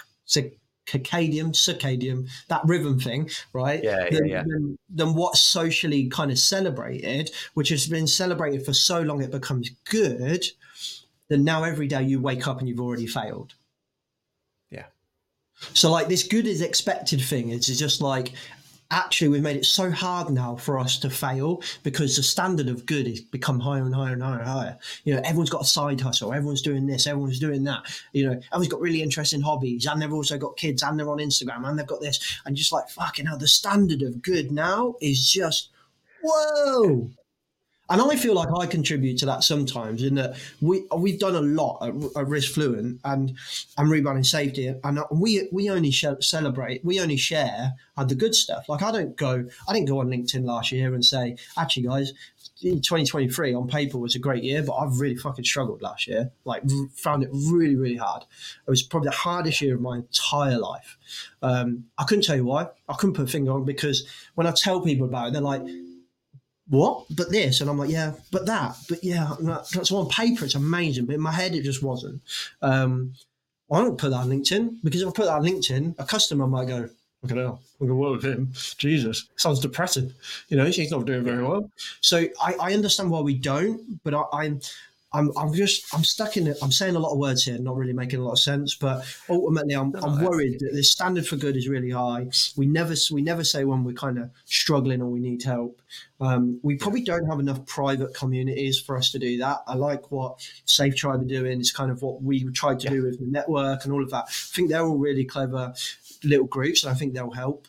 that rhythm thing, right? Than what's socially kind of celebrated, which has been celebrated for so long it becomes good, then now every day you wake up and you've already failed. Yeah. So like this good is expected thing is just like, actually we've made it so hard now for us to fail because the standard of good has become higher and higher and higher and higher. Everyone's got a side hustle, everyone's doing this, everyone's doing that, everyone's got really interesting hobbies, and they've also got kids, and they're on Instagram, and they've got this, and just like fucking hell, the standard of good now is just whoa. And I feel like I contribute to that sometimes in that we've done a lot at Risk Fluent and Rebounding Safety, and we only celebrate, we only share the good stuff. Like I didn't go on LinkedIn last year and say, actually guys, 2023 on paper was a great year, but I've really fucking struggled last year. Like found it really, really hard. It was probably the hardest year of my entire life. I couldn't tell you why. I couldn't put a finger on, because when I tell people about it, they're like, what? But this? And I'm like, yeah, but that. But yeah, that's on paper, it's amazing. But in my head, it just wasn't. I don't put that on LinkedIn, because if I put that on LinkedIn, a customer might go, look at hell, I'm going to work with him. Jesus, sounds depressing. She's not doing very well. So I understand why we don't, but I'm stuck in it. I'm saying a lot of words here, not really making a lot of sense, but ultimately I'm worried that the standard for good is really high. We never say when we're kind of struggling or we need help. We probably don't have enough private communities for us to do that. I like what Safe Tribe are doing. It's kind of what we tried to do with the network and all of that. I think they're all really clever little groups, and I think they'll help.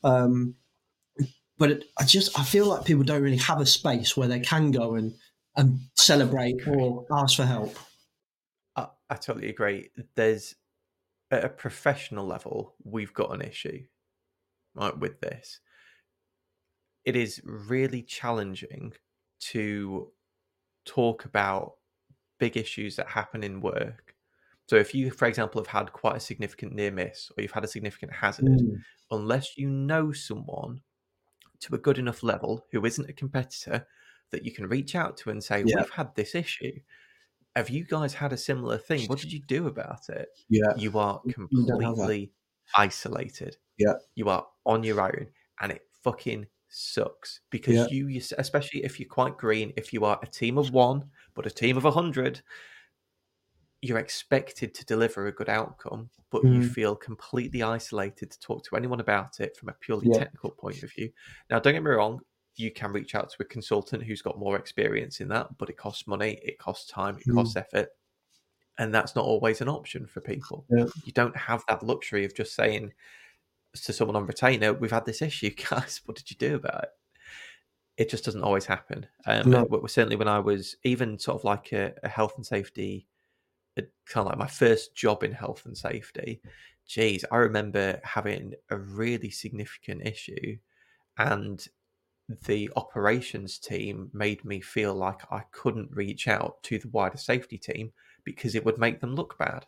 But I feel like people don't really have a space where they can go and celebrate or ask for help. I totally agree. There's, at a professional level, we've got an issue, right, with this. It is really challenging to talk about big issues that happen in work. So if you, for example, have had quite a significant near miss or you've had a significant hazard, unless you know someone to a good enough level who isn't a competitor that you can reach out to and say, Yeah. we've had this issue. Have you guys had a similar thing? What did you do about it? Yeah. You are You don't have that. completely isolated. Yeah. You are on your own, and it fucking sucks because you, especially if you're quite green, if you are a team of one, but a team of 100, you're expected to deliver a good outcome, but you feel completely isolated to talk to anyone about it from a purely technical point of view. Now, don't get me wrong, you can reach out to a consultant who's got more experience in that, but it costs money, it costs time, it costs effort, and that's not always an option for people. You don't have that luxury of just saying to someone on retainer, we've had this issue, guys, what did you do about it? It just doesn't always happen. Certainly when I was even sort of like a health and safety, kind of like my first job in health and safety, geez, I remember having a really significant issue, and the operations team made me feel like I couldn't reach out to the wider safety team because it would make them look bad.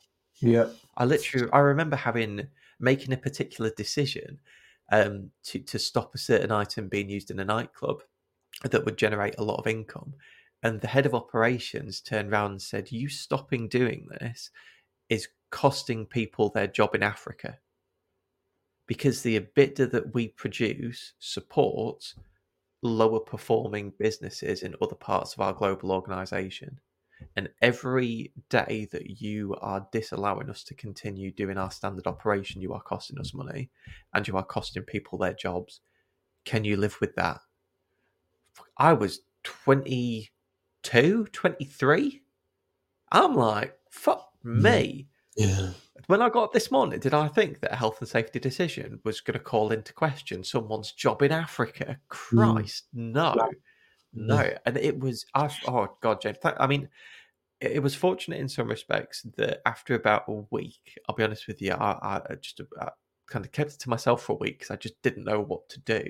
I remember making a particular decision to stop a certain item being used in a nightclub that would generate a lot of income. And the head of operations turned around and said, you stopping doing this is costing people their job in Africa. Because the EBITDA that we produce supports lower performing businesses in other parts of our global organization. And every day that you are disallowing us to continue doing our standard operation, you are costing us money and you are costing people their jobs. Can you live with that? I was 22, 23. I'm like, fuck me. Yeah. When I got up this morning, did I think that a health and safety decision was going to call into question someone's job in Africa? Christ, no. And it was, oh God, James. I mean, it was fortunate in some respects that after about a week, I'll be honest with you, I just kind of kept it to myself for a week because I just didn't know what to do.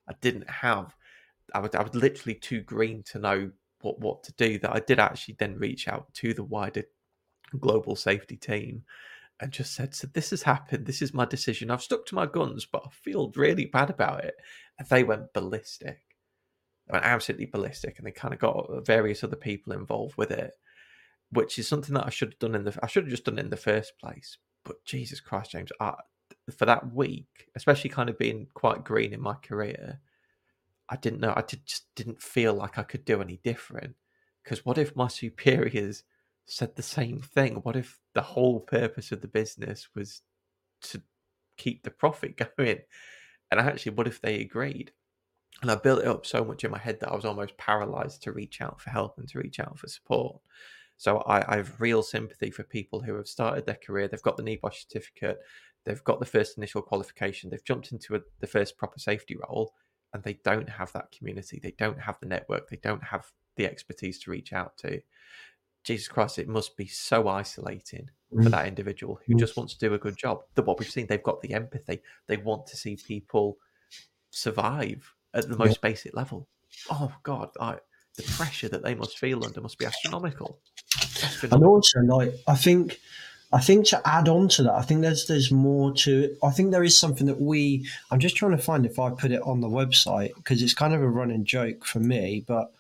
I was literally too green to know what to do, that I did actually then reach out to the wider global safety team and just said, so this has happened, this is my decision, I've stuck to my guns, but I feel really bad about it. And they went ballistic. They went absolutely ballistic, and they kind of got various other people involved with it, which is something that I should have just done in the first place. But Jesus Christ, James, for that week, especially kind of being quite green in my career, I didn't know. Just didn't feel like I could do any different. Because what if my superiors said the same thing? What if the whole purpose of the business was to keep the profit going? And actually, what if they agreed? And I built it up so much in my head that I was almost paralyzed to reach out for help and to reach out for support. So I have real sympathy for people who have started their career. They've got the NEBOSH certificate. They've got the first initial qualification. They've jumped into the first proper safety role, and they don't have that community. They don't have the network. They don't have the expertise to reach out to. Jesus Christ, it must be so isolating for that individual who just wants to do a good job. That what we've seen, they've got the empathy. They want to see people survive at the most basic level. Oh God, the pressure that they must feel under must be astronomical. And also, like, I think to add on to that, I think there's more to it. I think there is something that I'm just trying to find if I put it on the website, because it's kind of a running joke for me, but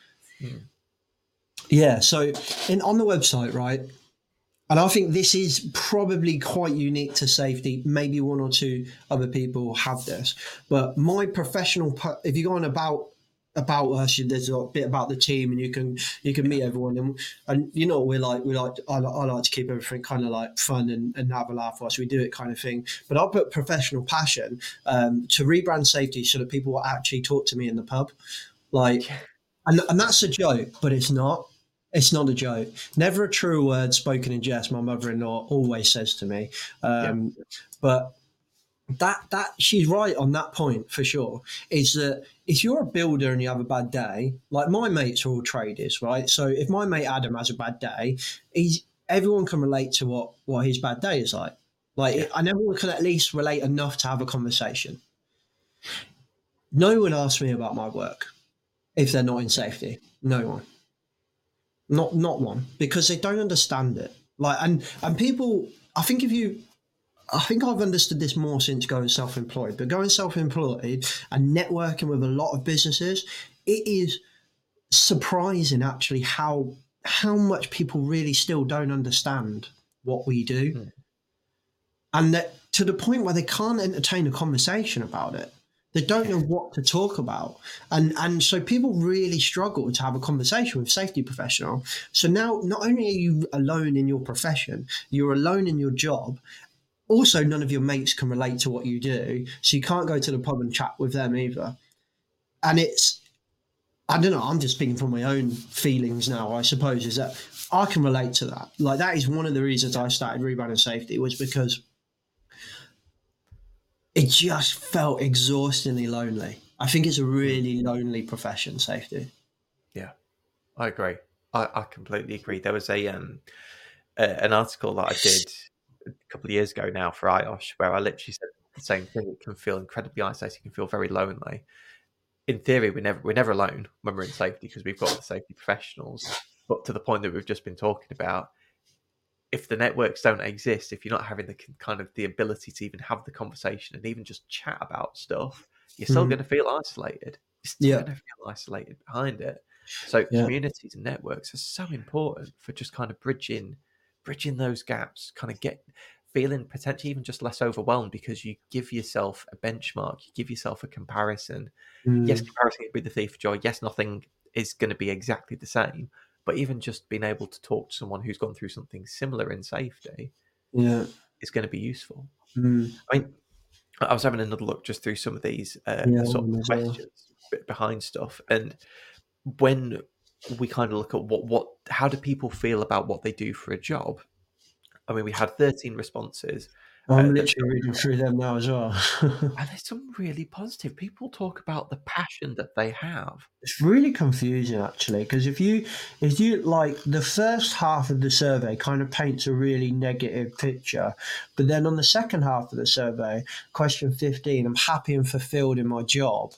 yeah. So on the website, right? And I think this is probably quite unique to safety. Maybe one or two other people have this, but my professional, if you go on about us, there's a bit about the team, and you can meet everyone, and you know I like to keep everything kind of like fun and have a laugh whilst we do it, kind of thing. But I'll put professional passion to rebrand safety so that people will actually talk to me in the pub, like, and that's a joke, but it's not. It's not a joke. Never a true word spoken in jest, my mother-in-law always says to me. But that she's right on that point for sure, is that if you're a builder and you have a bad day, like my mates are all traders, right? So if my mate Adam has a bad day, everyone can relate to what his bad day is like. And everyone can at least relate enough to have a conversation. No one asks me about my work if they're not in safety. No one. not one, because they don't understand it. Like, and people, I think I've understood this more since going self-employed. But going self-employed and networking with a lot of businesses, it is surprising actually how much people really still don't understand what we do, and that to the point where they can't entertain a conversation about it. They don't know what to talk about, and so people really struggle to have a conversation with safety professional. So now, not only are you alone in your profession, you're alone in your job. Also, none of your mates can relate to what you do, so you can't go to the pub and chat with them either. And I don't know, I'm just speaking from my own feelings now, I suppose, is that I can relate to that. Like, that is one of the reasons I started Rebound and Safety, was because it just felt exhaustingly lonely. I think it's a really lonely profession, safety. Yeah, I agree. I completely agree. There was an article that I did a couple of years ago now for IOSH where I literally said the same thing. It can feel incredibly isolating. It can feel very lonely. In theory, we're never alone when we're in safety because we've got the safety professionals. But to the point that we've just been talking about, if the networks don't exist, if you're not having the kind of the ability to even have the conversation and even just chat about stuff, you're still going to feel isolated. You're still going to feel isolated behind it. So communities and networks are so important for just kind of bridging those gaps, kind of feeling potentially even just less overwhelmed because you give yourself a benchmark, you give yourself a comparison. Yes, comparison can be the thief of joy. Yes, nothing is going to be exactly the same. But even just being able to talk to someone who's gone through something similar in safety is going to be useful. I mean, I was having another look just through some of these sort of questions behind stuff. And when we kind of look at how do people feel about what they do for a job? I mean, we had 13 responses. I'm literally reading through them now as well. And there's some really positive. People talk about the passion that they have. It's really confusing, actually, because if you like, the first half of the survey kind of paints a really negative picture, but then on the second half of the survey, question 15, I'm happy and fulfilled in my job.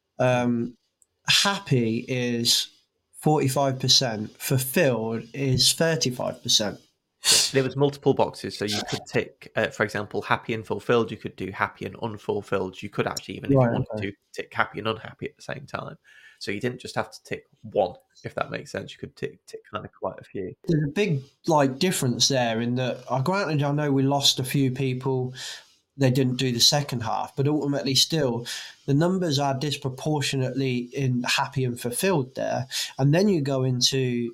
Happy is 45%, fulfilled is 35%. There was multiple boxes, so you could tick, for example, happy and fulfilled. You could do happy and unfulfilled. You could actually, even if you wanted to, tick happy and unhappy at the same time. So you didn't just have to tick one, if that makes sense. You could tick kind of quite a few. There's a big difference there in that, granted, I know we lost a few people. They didn't do the second half, but ultimately still the numbers are disproportionately in happy and fulfilled there. And then you go into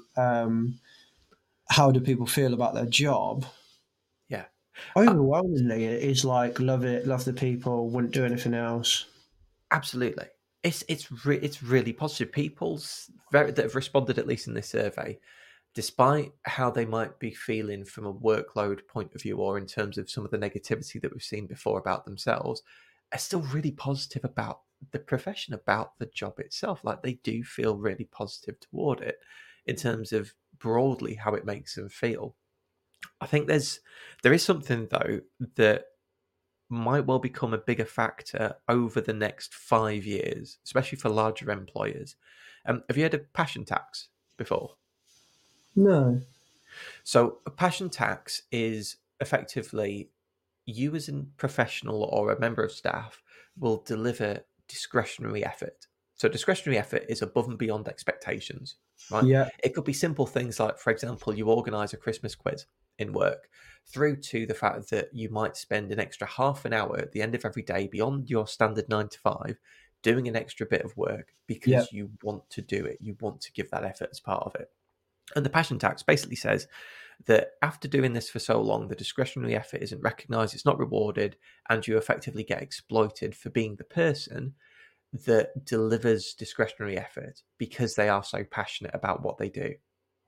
how do people feel about their job? Yeah. Overwhelmingly, it is like, love it, love the people, wouldn't do anything else. Absolutely. It's really positive. That have responded, at least in this survey, despite how they might be feeling from a workload point of view or in terms of some of the negativity that we've seen before about themselves, are still really positive about the profession, about the job itself. Like, they do feel really positive toward it in terms of broadly how it makes them feel. I think there is something, though, that might well become a bigger factor over the next 5 years, especially for larger employers. Have you heard of passion tax before? No. So a passion tax is effectively you as a professional or a member of staff will deliver discretionary effort. So discretionary effort is above and beyond expectations, right? Yeah. It could be simple things like, for example, you organise a Christmas quiz in work, through to the fact that you might spend an extra half an hour at the end of every day beyond your standard 9 to 5 doing an extra bit of work because you want to do it. You want to give that effort as part of it. And the passion tax basically says that after doing this for so long, the discretionary effort isn't recognised, it's not rewarded, and you effectively get exploited for being the person that delivers discretionary effort because they are so passionate about what they do.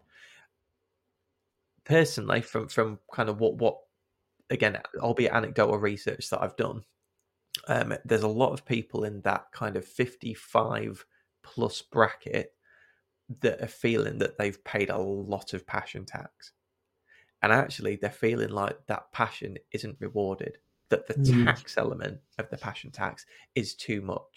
Personally, from kind of what again, albeit anecdotal research that I've done, there's a lot of people in that kind of 55 plus bracket that are feeling that they've paid a lot of passion tax. And actually, they're feeling like that passion isn't rewarded, that the tax element of the passion tax is too much.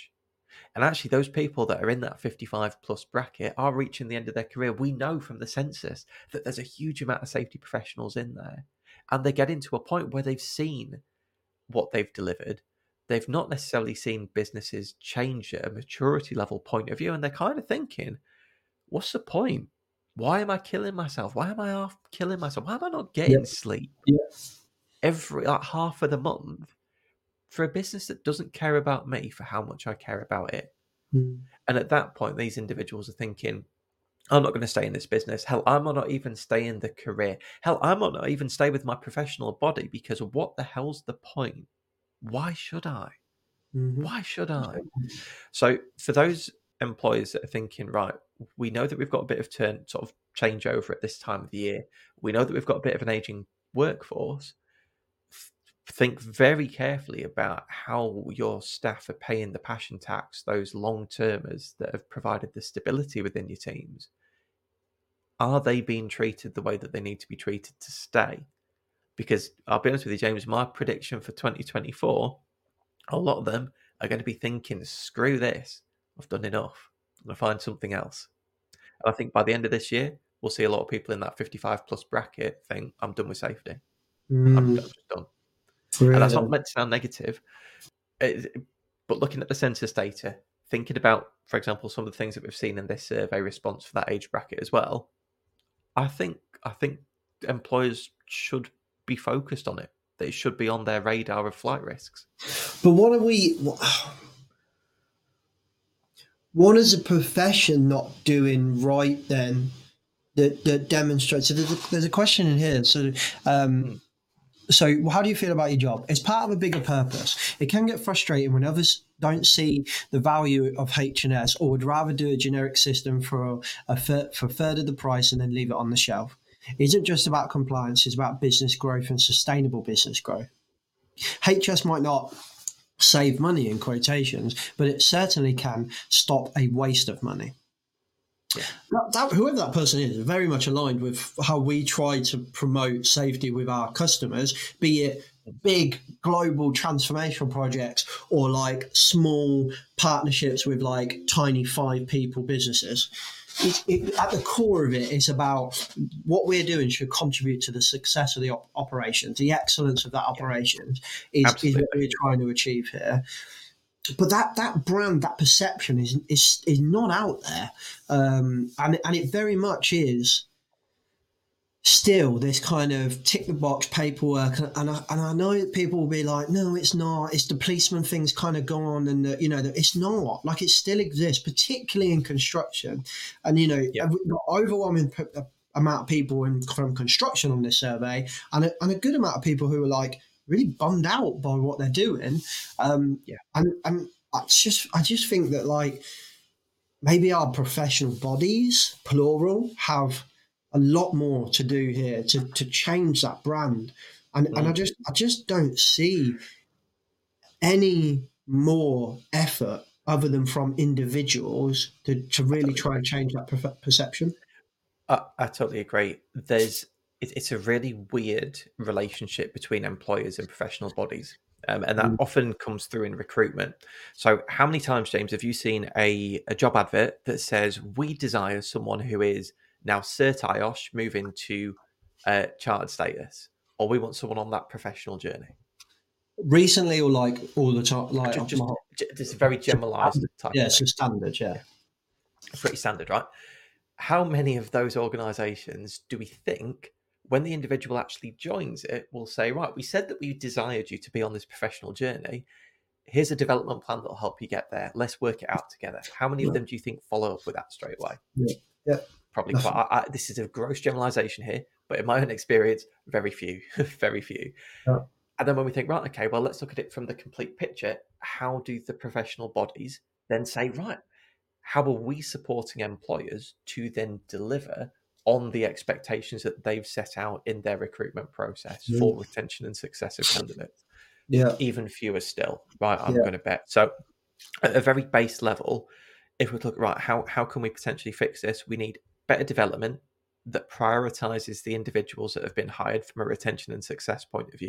And actually, those people that are in that 55 plus bracket are reaching the end of their career. We know from the census that there's a huge amount of safety professionals in there. And they're getting to a point where they've seen what they've delivered. They've not necessarily seen businesses change at a maturity level point of view. And they're kind of thinking, what's the point? Why am I killing myself? Why am I half killing myself? Why am I not getting sleep every half of the month for a business that doesn't care about me for how much I care about it? And at that point, these individuals are thinking, I'm not going to stay in this business. Hell, I might not even stay in the career. Hell, I might not even stay with my professional body, because what the hell's the point? Why should I? Why should I? So for those employers that are thinking, right, we know that we've got a bit of sort of changeover at this time of the year. We know that we've got a bit of an aging workforce. Think very carefully about how your staff are paying the passion tax, those long-termers that have provided the stability within your teams. Are they being treated the way that they need to be treated to stay? Because I'll be honest with you, James, my prediction for 2024, a lot of them are going to be thinking, screw this, I've done enough, I'm going to find something else. And I think by the end of this year, we'll see a lot of people in that 55 plus bracket think, I'm done with safety. I'm just done. Really? And that's not meant to sound negative, but looking at the census data, thinking about, for example, some of the things that we've seen in this survey response for that age bracket as well, I think employers should be focused on it. That it should be on their radar of flight risks. But what is a profession not doing right then that demonstrates? So there's a question in here. So how do you feel about your job? It's part of a bigger purpose. It can get frustrating when others don't see the value of H&S or would rather do a generic system for a third of the price and then leave it on the shelf. It isn't just about compliance, it's about business growth and sustainable business growth. HS might not save money in quotations, but it certainly can stop a waste of money. Yeah. Whoever that person is very much aligned with how we try to promote safety with our customers, be it big global transformational projects or like small partnerships with like tiny 5 people businesses. At the core of it, it's about what we're doing should contribute to the success of the operations. The excellence of that operations is what we're trying to achieve here. But that brand, that perception is not out there, and it very much is still this kind of tick the box paperwork. And I know that people will be like, no, it's not. It's the policeman thing's kind of gone, and that it's not. Like, it still exists, particularly in construction. And we've got overwhelming amount of people from construction on this survey, and a good amount of people who are like really bummed out by what they're doing. And I just think that like maybe our professional bodies, plural, have a lot more to do here to change that brand. And I just don't see any more effort other than from individuals to really try and change that perception. I totally agree. It's a really weird relationship between employers and professional bodies. And that often comes through in recruitment. So how many times, James, have you seen a job advert that says, we desire someone who is now Cert IOSH moving to chartered status, or we want someone on that professional journey? Recently, or like all the time? Like just very generalised type. Yeah, it's a standard, Pretty standard, right? How many of those organisations do we think, when the individual actually joins it, will say, right, we said that we desired you to be on this professional journey. Here's a development plan that will help you get there. Let's work it out together. How many of them do you think follow up with that straight away? Yeah. Probably quite. This is a gross generalization here, but in my own experience, very few, very few. Yeah. And then when we think, right, okay, well, let's look at it from the complete picture. How do the professional bodies then say, right, how are we supporting employers to then deliver on the expectations that they've set out in their recruitment process for retention and success of candidates? Yeah. Even fewer still, right? I'm going to bet. So at a very base level, if we look, right, how can we potentially fix this? We need better development that prioritizes the individuals that have been hired from a retention and success point of view.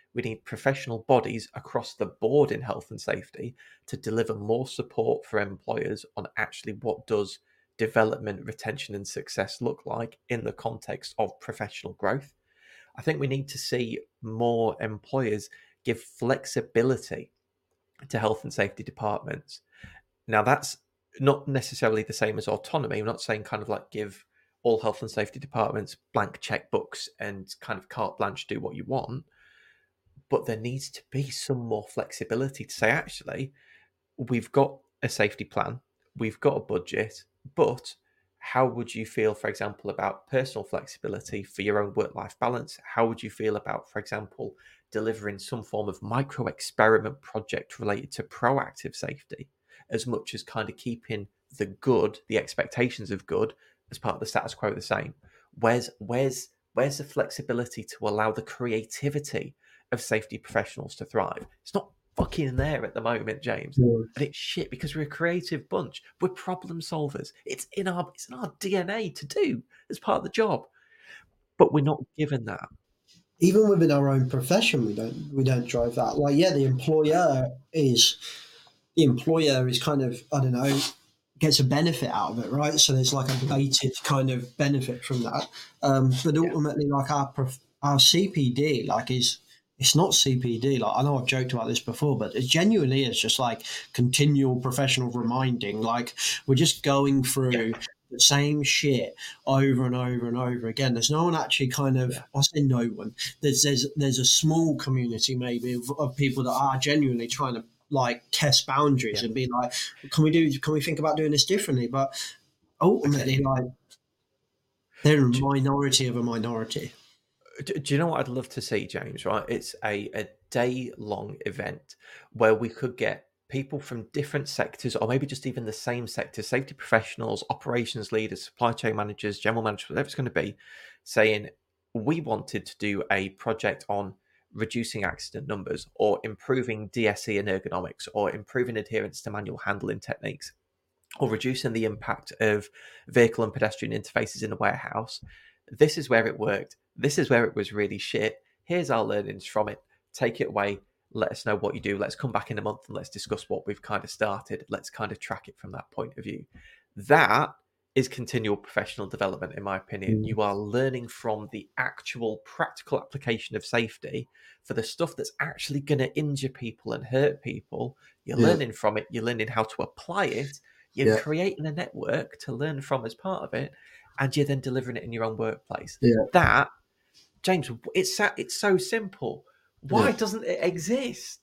We need professional bodies across the board in health and safety to deliver more support for employers on actually what does development, retention, and success look like in the context of professional growth. I think we need to see more employers give flexibility to health and safety departments. Now, that's not necessarily the same as autonomy. I'm not saying kind of like give all health and safety departments blank checkbooks and kind of carte blanche, do what you want. But there needs to be some more flexibility to say, actually, we've got a safety plan, we've got a budget, but how would you feel, for example, about personal flexibility for your own work-life balance? How would you feel about, for example, delivering some form of micro-experiment project related to proactive safety, as much as kind of keeping the good, the expectations of good, as part of the status quo the same? Where's the flexibility to allow the creativity of safety professionals to thrive? It's not fucking there at the moment, James. Yeah. And it's shit because we're a creative bunch. We're problem solvers. It's in our DNA to do as part of the job. But we're not given that. Even within our own profession, we don't drive that. Like, yeah, the employer is kind of, I don't know, gets a benefit out of it, right? So there's like a baited kind of benefit from that. But ultimately, like our CPD, like it's not CPD. Like, I know I've joked about this before, but it genuinely is just like continual professional reminding. Like, we're just going through the same shit over and over and over again. There's no one actually kind of, I say no one. There's a small community maybe of people that are genuinely trying to like test boundaries and be like, can we think about doing this differently? But ultimately, like, they're a minority of a minority. Do you know what I'd love to see, James? Right, it's a day-long event where we could get people from different sectors, or maybe just even the same sector, safety professionals, operations leaders, supply chain managers, general managers, whatever it's going to be, saying we wanted to do a project on reducing accident numbers, or improving DSE and ergonomics, or improving adherence to manual handling techniques, or reducing the impact of vehicle and pedestrian interfaces in a warehouse. This is where it worked. This is where it was really shit. Here's our learnings from it. Take it away. Let us know what you do. Let's come back in a month and let's discuss what we've kind of started. Let's kind of track it from that point of view. That is continual professional development, in my opinion. You are learning from the actual practical application of safety for the stuff that's actually going to injure people and hurt people. You're learning from it. You're learning how to apply it. You're creating a network to learn from as part of it, and you're then delivering it in your own workplace. That, James, it's so simple. Why doesn't it exist?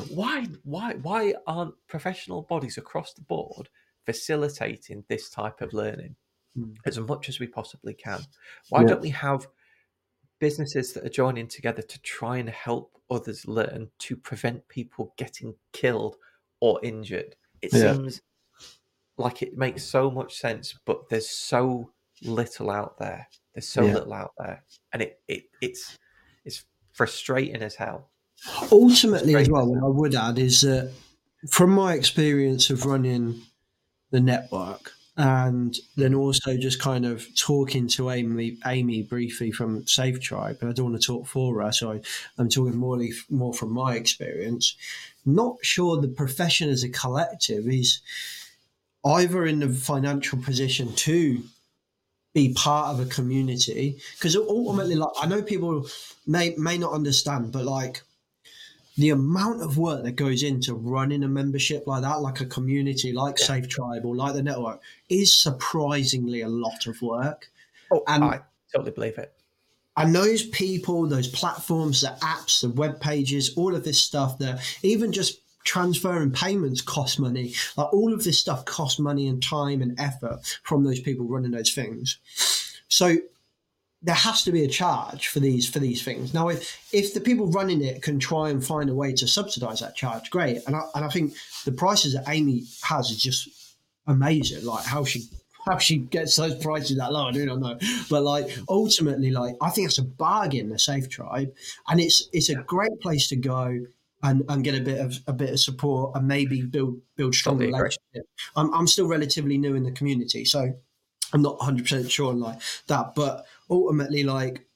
Why aren't professional bodies across the board facilitating this type of learning as much as we possibly can? Why don't we have businesses that are joining together to try and help others learn to prevent people getting killed or injured? It seems like it makes so much sense, but there's so little out there. There's so little out there, and it's frustrating as hell. Ultimately, as well, what I would add is that from my experience of running the network, and then also just kind of talking to Amy briefly from Safe Tribe, and I don't want to talk for her, so I'm talking more from my experience. Not sure the profession as a collective is either in the financial position to be part of a community, because ultimately, like, I know people may not understand, but like the amount of work that goes into running a membership like that, like a community like Safe Tribe or like the network, is surprisingly a lot of work. And I totally believe it. And those people, those platforms, the apps, the web pages, all of this stuff, that even just transferring payments cost money. Like, all of this stuff costs money and time and effort from those people running those things. So there has to be a charge for these things. Now, if the people running it can try and find a way to subsidize that charge, great. And I think the prices that Amy has is just amazing. Like, how she gets those prices that low, I do not know. But like, ultimately, like, I think it's a bargain, the Safe Tribe, and it's a great place to go and get a bit of support and maybe build strong relationships. I'm still relatively new in the community, so I'm not 100% sure on like that, but ultimately, like,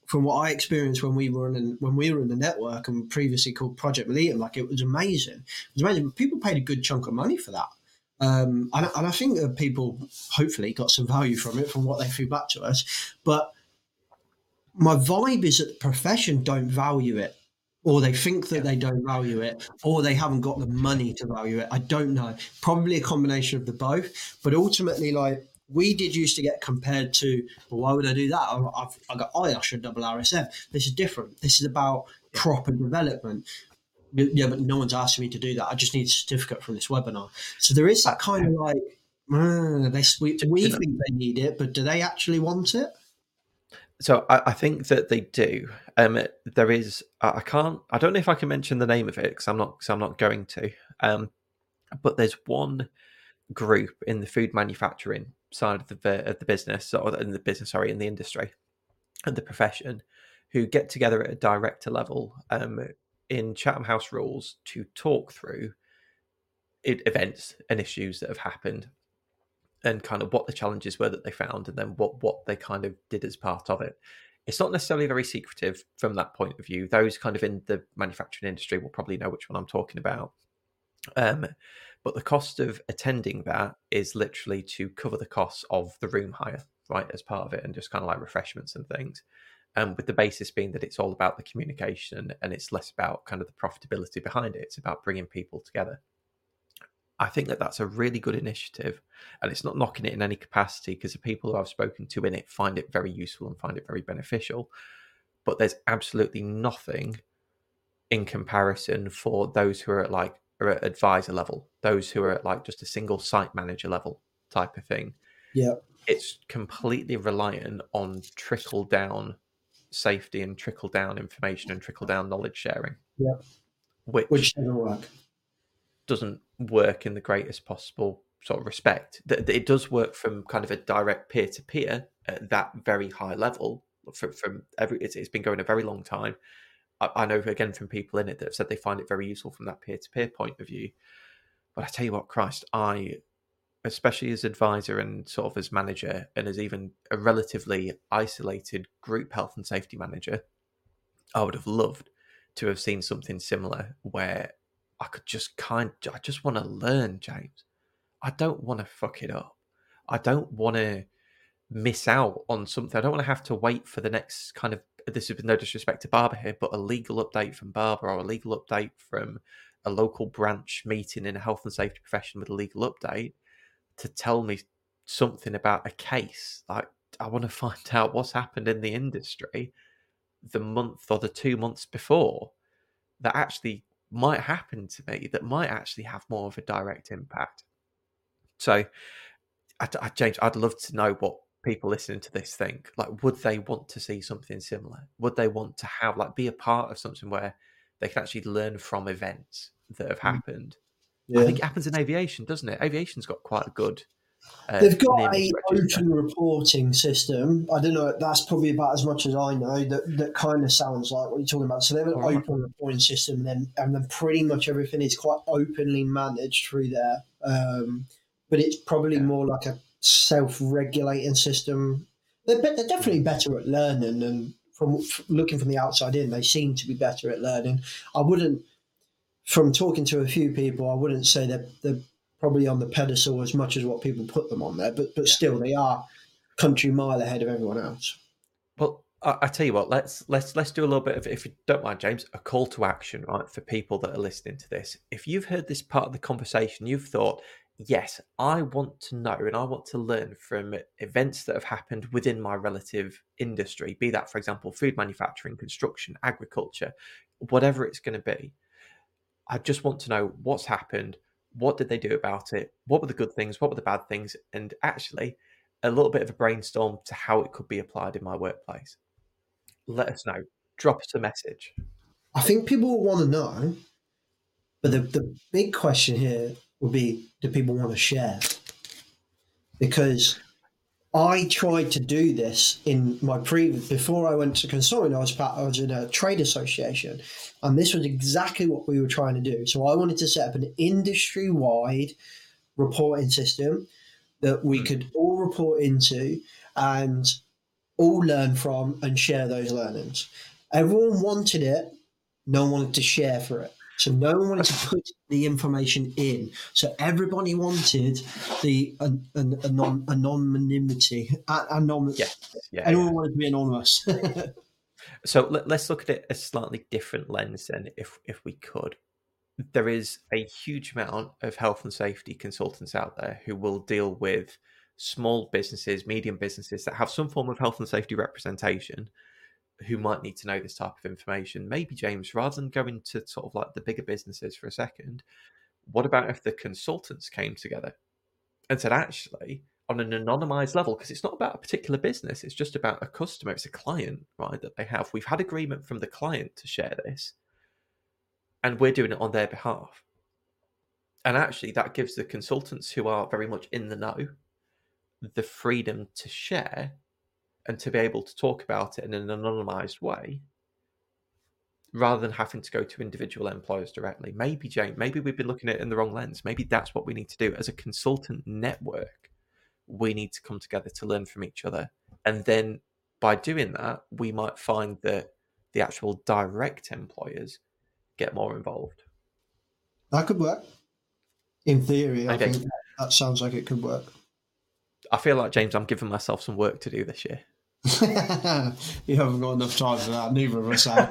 from what I experienced when we were in the network and previously called Project Militum, like it was amazing. It was amazing. People paid a good chunk of money for that. And I think that people hopefully got some value from it, from what they threw back to us. But my vibe is that the profession don't value it, or they think that they don't value it, or they haven't got the money to value it. I don't know. Probably a combination of the both. But ultimately, like, we did used to get compared to, well, why would I do that? I ushered double RSM. This is different. This is about proper development. Yeah, but no one's asking me to do that. I just need a certificate from this webinar. So there is that kind of like, we think they need it, but do they actually want it? So I think that they do. There is. I don't know if I can mention the name of it because I'm not going to. But there's one group in the food manufacturing side of the business, or in the industry and the profession, who get together at a director level in Chatham House Rules to talk through events and issues that have happened, and kind of what the challenges were that they found, and then what they kind of did as part of it. It's not necessarily very secretive from that point of view. Those kind of in the manufacturing industry will probably know which one I'm talking about. But the cost of attending that is literally to cover the costs of the room hire, right, as part of it, and just kind of like refreshments and things. With the basis being that it's all about the communication and it's less about kind of the profitability behind it. It's about bringing people together. I think that that's a really good initiative, and it's not knocking it in any capacity, because the people who I've spoken to in it find it very useful and find it very beneficial. But there's absolutely nothing in comparison for those who are at advisor level, those who are at like just a single site manager level type of thing. Yeah, it's completely reliant on trickle down safety and trickle down information and trickle down knowledge sharing. Yeah, which doesn't work. Doesn't work in the greatest possible sort of respect. It does work from kind of a direct peer-to-peer at that very high level. It's been going a very long time. I know again from people in it that have said they find it very useful from that peer-to-peer point of view. But I tell you what, Christ, especially as advisor and sort of as manager, and as even a relatively isolated group health and safety manager, I would have loved to have seen something similar where I could I just want to learn, James. I don't want to fuck it up. I don't want to miss out on something. I don't want to have to wait for the next kind of, this is no disrespect to Barber here, but a legal update from Barber, or a legal update from a local branch meeting in a health and safety profession with a legal update to tell me something about a case. Like, I want to find out what's happened in the industry the month or the 2 months before that actually might happen to me, that might actually have more of a direct impact. So, James, I'd love to know what people listening to this think. Like, would they want to see something similar? Would they want to have, like, be a part of something where they can actually learn from events that have happened? Yeah. I think it happens in aviation, doesn't it? Aviation's got quite a good... They've got a open reporting system. I don't know, that's probably about as much as I know. That kind of sounds like what you're talking about. So they have an open reporting system, and then pretty much everything is quite openly managed through there. But it's probably more like a self-regulating system. They're definitely better at learning, and from looking from the outside in, they seem to be better at learning. I wouldn't, from talking to a few people, I wouldn't say they're probably on the pedestal as much as what people put them on there, but still they are country mile ahead of everyone else. Well, I tell you what, let's do a little bit of, if you don't mind, James, a call to action, right, for people that are listening to this. If you've heard this part of the conversation, you've thought, yes, I want to know and I want to learn from events that have happened within my relative industry, be that, for example, food manufacturing, construction, agriculture, whatever it's going to be. I just want to know what's happened. What did they do about it? What were the good things? What were the bad things? And actually, a little bit of a brainstorm to how it could be applied in my workplace. Let us know. Drop us a message. I think people will want to know, but the big question here would be, do people want to share? Because I tried to do this in my before I went to consulting, I was in a trade association, and this was exactly what we were trying to do. So I wanted to set up an industry-wide reporting system that we could all report into, and all learn from and share those learnings. Everyone wanted it, no one wanted to share for it. So no one wanted to put the information in. So everybody wanted the anonymity. Everyone wanted to be anonymous. So let's look at it a slightly different lens then, if we could. There is a huge amount of health and safety consultants out there who will deal with small businesses, medium businesses that have some form of health and safety representation who might need to know this type of information. Maybe, James, rather than going to sort of like the bigger businesses for a second, what about if the consultants came together and said, actually, on an anonymized level, because it's not about a particular business, it's just about a customer, it's a client, right, that they have. We've had agreement from the client to share this, and we're doing it on their behalf. And actually, that gives the consultants who are very much in the know the freedom to share and to be able to talk about it in an anonymized way, rather than having to go to individual employers directly. Maybe, James, maybe we've been looking at it in the wrong lens. Maybe that's what we need to do. As a consultant network, we need to come together to learn from each other. And then by doing that, we might find that the actual direct employers get more involved. That could work. In theory, I think that sounds like it could work. I feel like, James, I'm giving myself some work to do this year. You haven't got enough time for that. Neither of us have.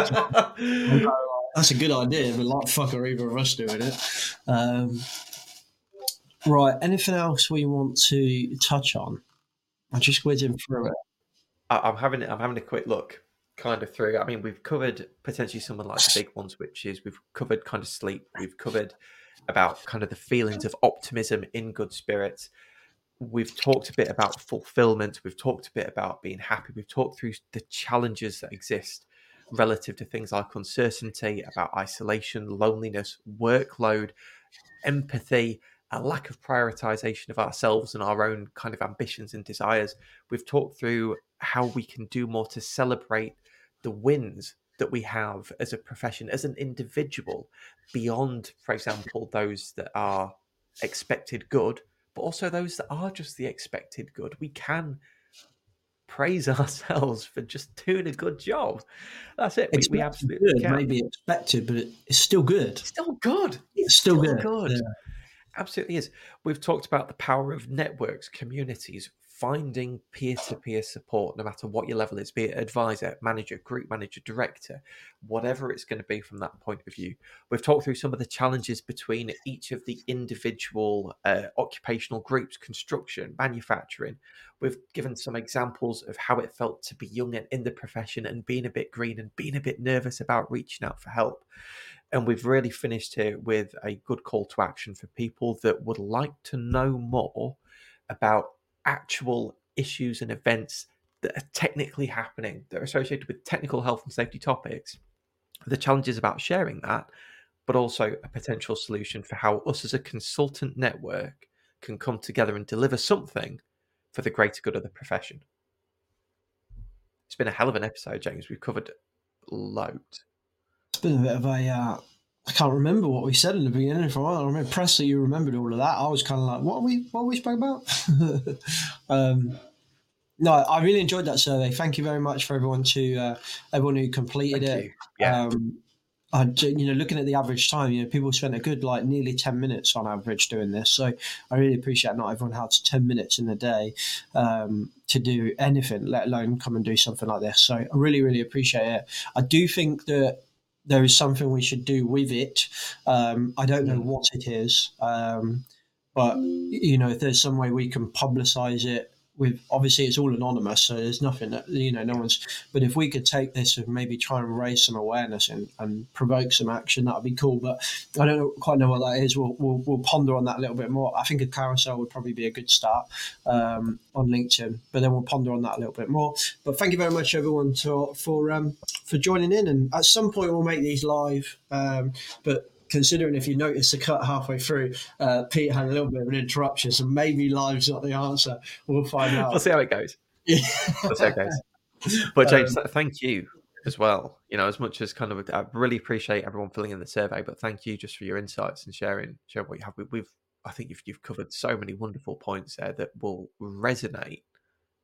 That's a good idea, but like fuck are either of us doing it. Right. Anything else we want to touch on? I'm just whizzing through it. I'm having a quick look kind of through. I mean, we've covered potentially some of like the big ones, which is we've covered kind of sleep. We've covered about kind of the feelings of optimism, in good spirits. We've talked a bit about fulfillment. We've talked a bit about being happy. We've talked through the challenges that exist relative to things like uncertainty, about isolation, loneliness, workload, empathy, a lack of prioritization of ourselves and our own kind of ambitions and desires. We've talked through how we can do more to celebrate the wins that we have as a profession, as an individual, beyond, for example, those that are expected good, but also those that are just the expected good. We can praise ourselves for just doing a good job. That's it. We absolutely good, can. Maybe expected, but it's still good. Still good. It's still good. Yeah. Absolutely is. We've talked about the power of networks, communities, finding peer-to-peer support, no matter what your level is, be it advisor, manager, group manager, director, whatever it's going to be from that point of view. We've talked through some of the challenges between each of the individual occupational groups, construction, manufacturing. We've given some examples of how it felt to be young and in the profession and being a bit green and being a bit nervous about reaching out for help. And we've really finished here with a good call to action for people that would like to know more about actual issues and events that are technically happening, that are associated with technical health and safety topics, the challenges about sharing that, but also a potential solution for how us as a consultant network can come together and deliver something for the greater good of the profession. It's been a hell of an episode, James. We've covered loads. It's been a bit of a I can't remember what we said in the beginning. I'm impressed that you remembered all of that. I was kind of like, what we spoke about? No, I really enjoyed that survey. Thank you very much for everyone who completed it. Yeah. Looking at the average time, people spent a good nearly 10 minutes on average doing this. So I really appreciate not everyone has 10 minutes in a day to do anything, let alone come and do something like this. So I really, really appreciate it. I do think that there is something we should do with it. I don't know what it is, but if there's some way we can publicize it. Obviously it's all anonymous, so there's nothing that no one's. But if we could take this and maybe try and raise some awareness and provoke some action, that'd be cool. But I don't quite know what that is. We'll ponder on that a little bit more. I think a carousel would probably be a good start on LinkedIn, but then we'll ponder on that a little bit more. But thank you very much, everyone, for joining in. And at some point we'll make these live, but. Considering if you notice the cut halfway through, Pete had a little bit of an interruption, so maybe live's not the answer. We'll find out. We'll see how it goes. Yeah. We'll see how it goes. But James, thank you as well. As much as I really appreciate everyone filling in the survey, but thank you just for your insights and sharing what you have. I think you've covered so many wonderful points there that will resonate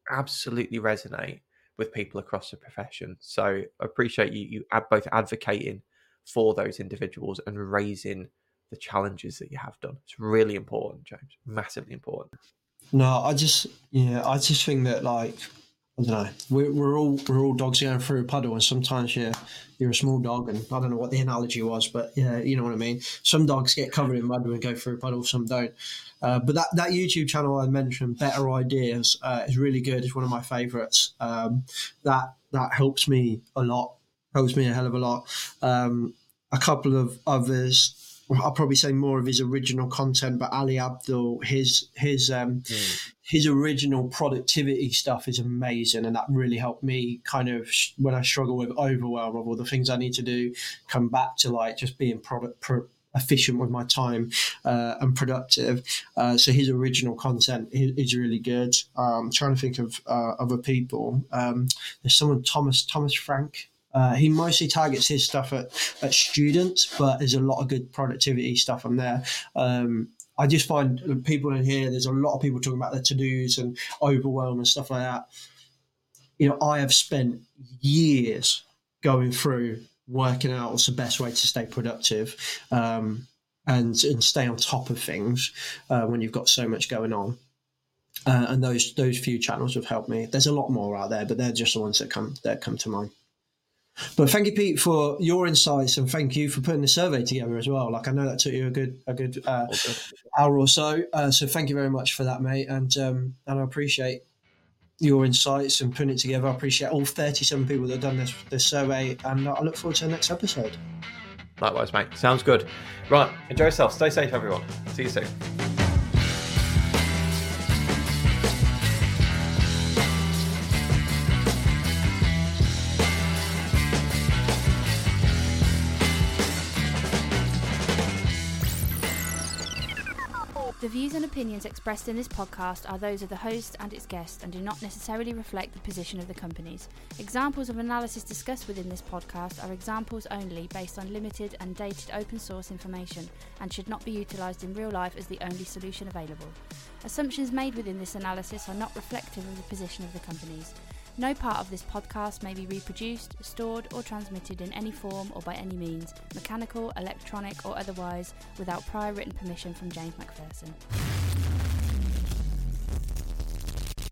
absolutely resonate with people across the profession. So I appreciate you both advocating for those individuals and raising the challenges that you have done. It's really important, James. Massively important. No, I just think that, like, I don't know, we're all dogs going through a puddle, and sometimes you're a small dog, and I don't know what the analogy was, but yeah, you know what I mean. Some dogs get covered in mud and go through a puddle, some don't. But that YouTube channel I mentioned, Better Ideas, is really good. It's one of my favourites. That helps me a lot. Helps me a hell of a lot. A couple of others, I'll probably say more of his original content, but Ali Abdul, his original productivity stuff is amazing, and that really helped me kind of, when I struggle with overwhelm of all the things I need to do, come back to like just being efficient with my time and productive. So his original content is really good. I'm trying to think of other people. There's someone, Thomas Frank. He mostly targets his stuff at students, but there's a lot of good productivity stuff on there. I just find people in here, there's a lot of people talking about their to-dos and overwhelm and stuff like that. You know, I have spent years going through working out what's the best way to stay productive and stay on top of things when you've got so much going on. And those few channels have helped me. There's a lot more out there, but they're just the ones that come to mind. But thank you, Pete, for your insights, and thank you for putting the survey together as well. Like, I know that took you a good hour or so. So thank you very much for that, mate. And I appreciate your insights and putting it together. I appreciate all 37 people that have done this survey, and I look forward to the next episode. Likewise, mate. Sounds good. Right. Enjoy yourself. Stay safe, everyone. See you soon. The views and opinions expressed in this podcast are those of the host and its guests and do not necessarily reflect the position of the companies. Examples of analysis discussed within this podcast are examples only based on limited and dated open source information and should not be utilised in real life as the only solution available. Assumptions made within this analysis are not reflective of the position of the companies. No part of this podcast may be reproduced, stored or transmitted in any form or by any means, mechanical, electronic or otherwise, without prior written permission from James Macpherson.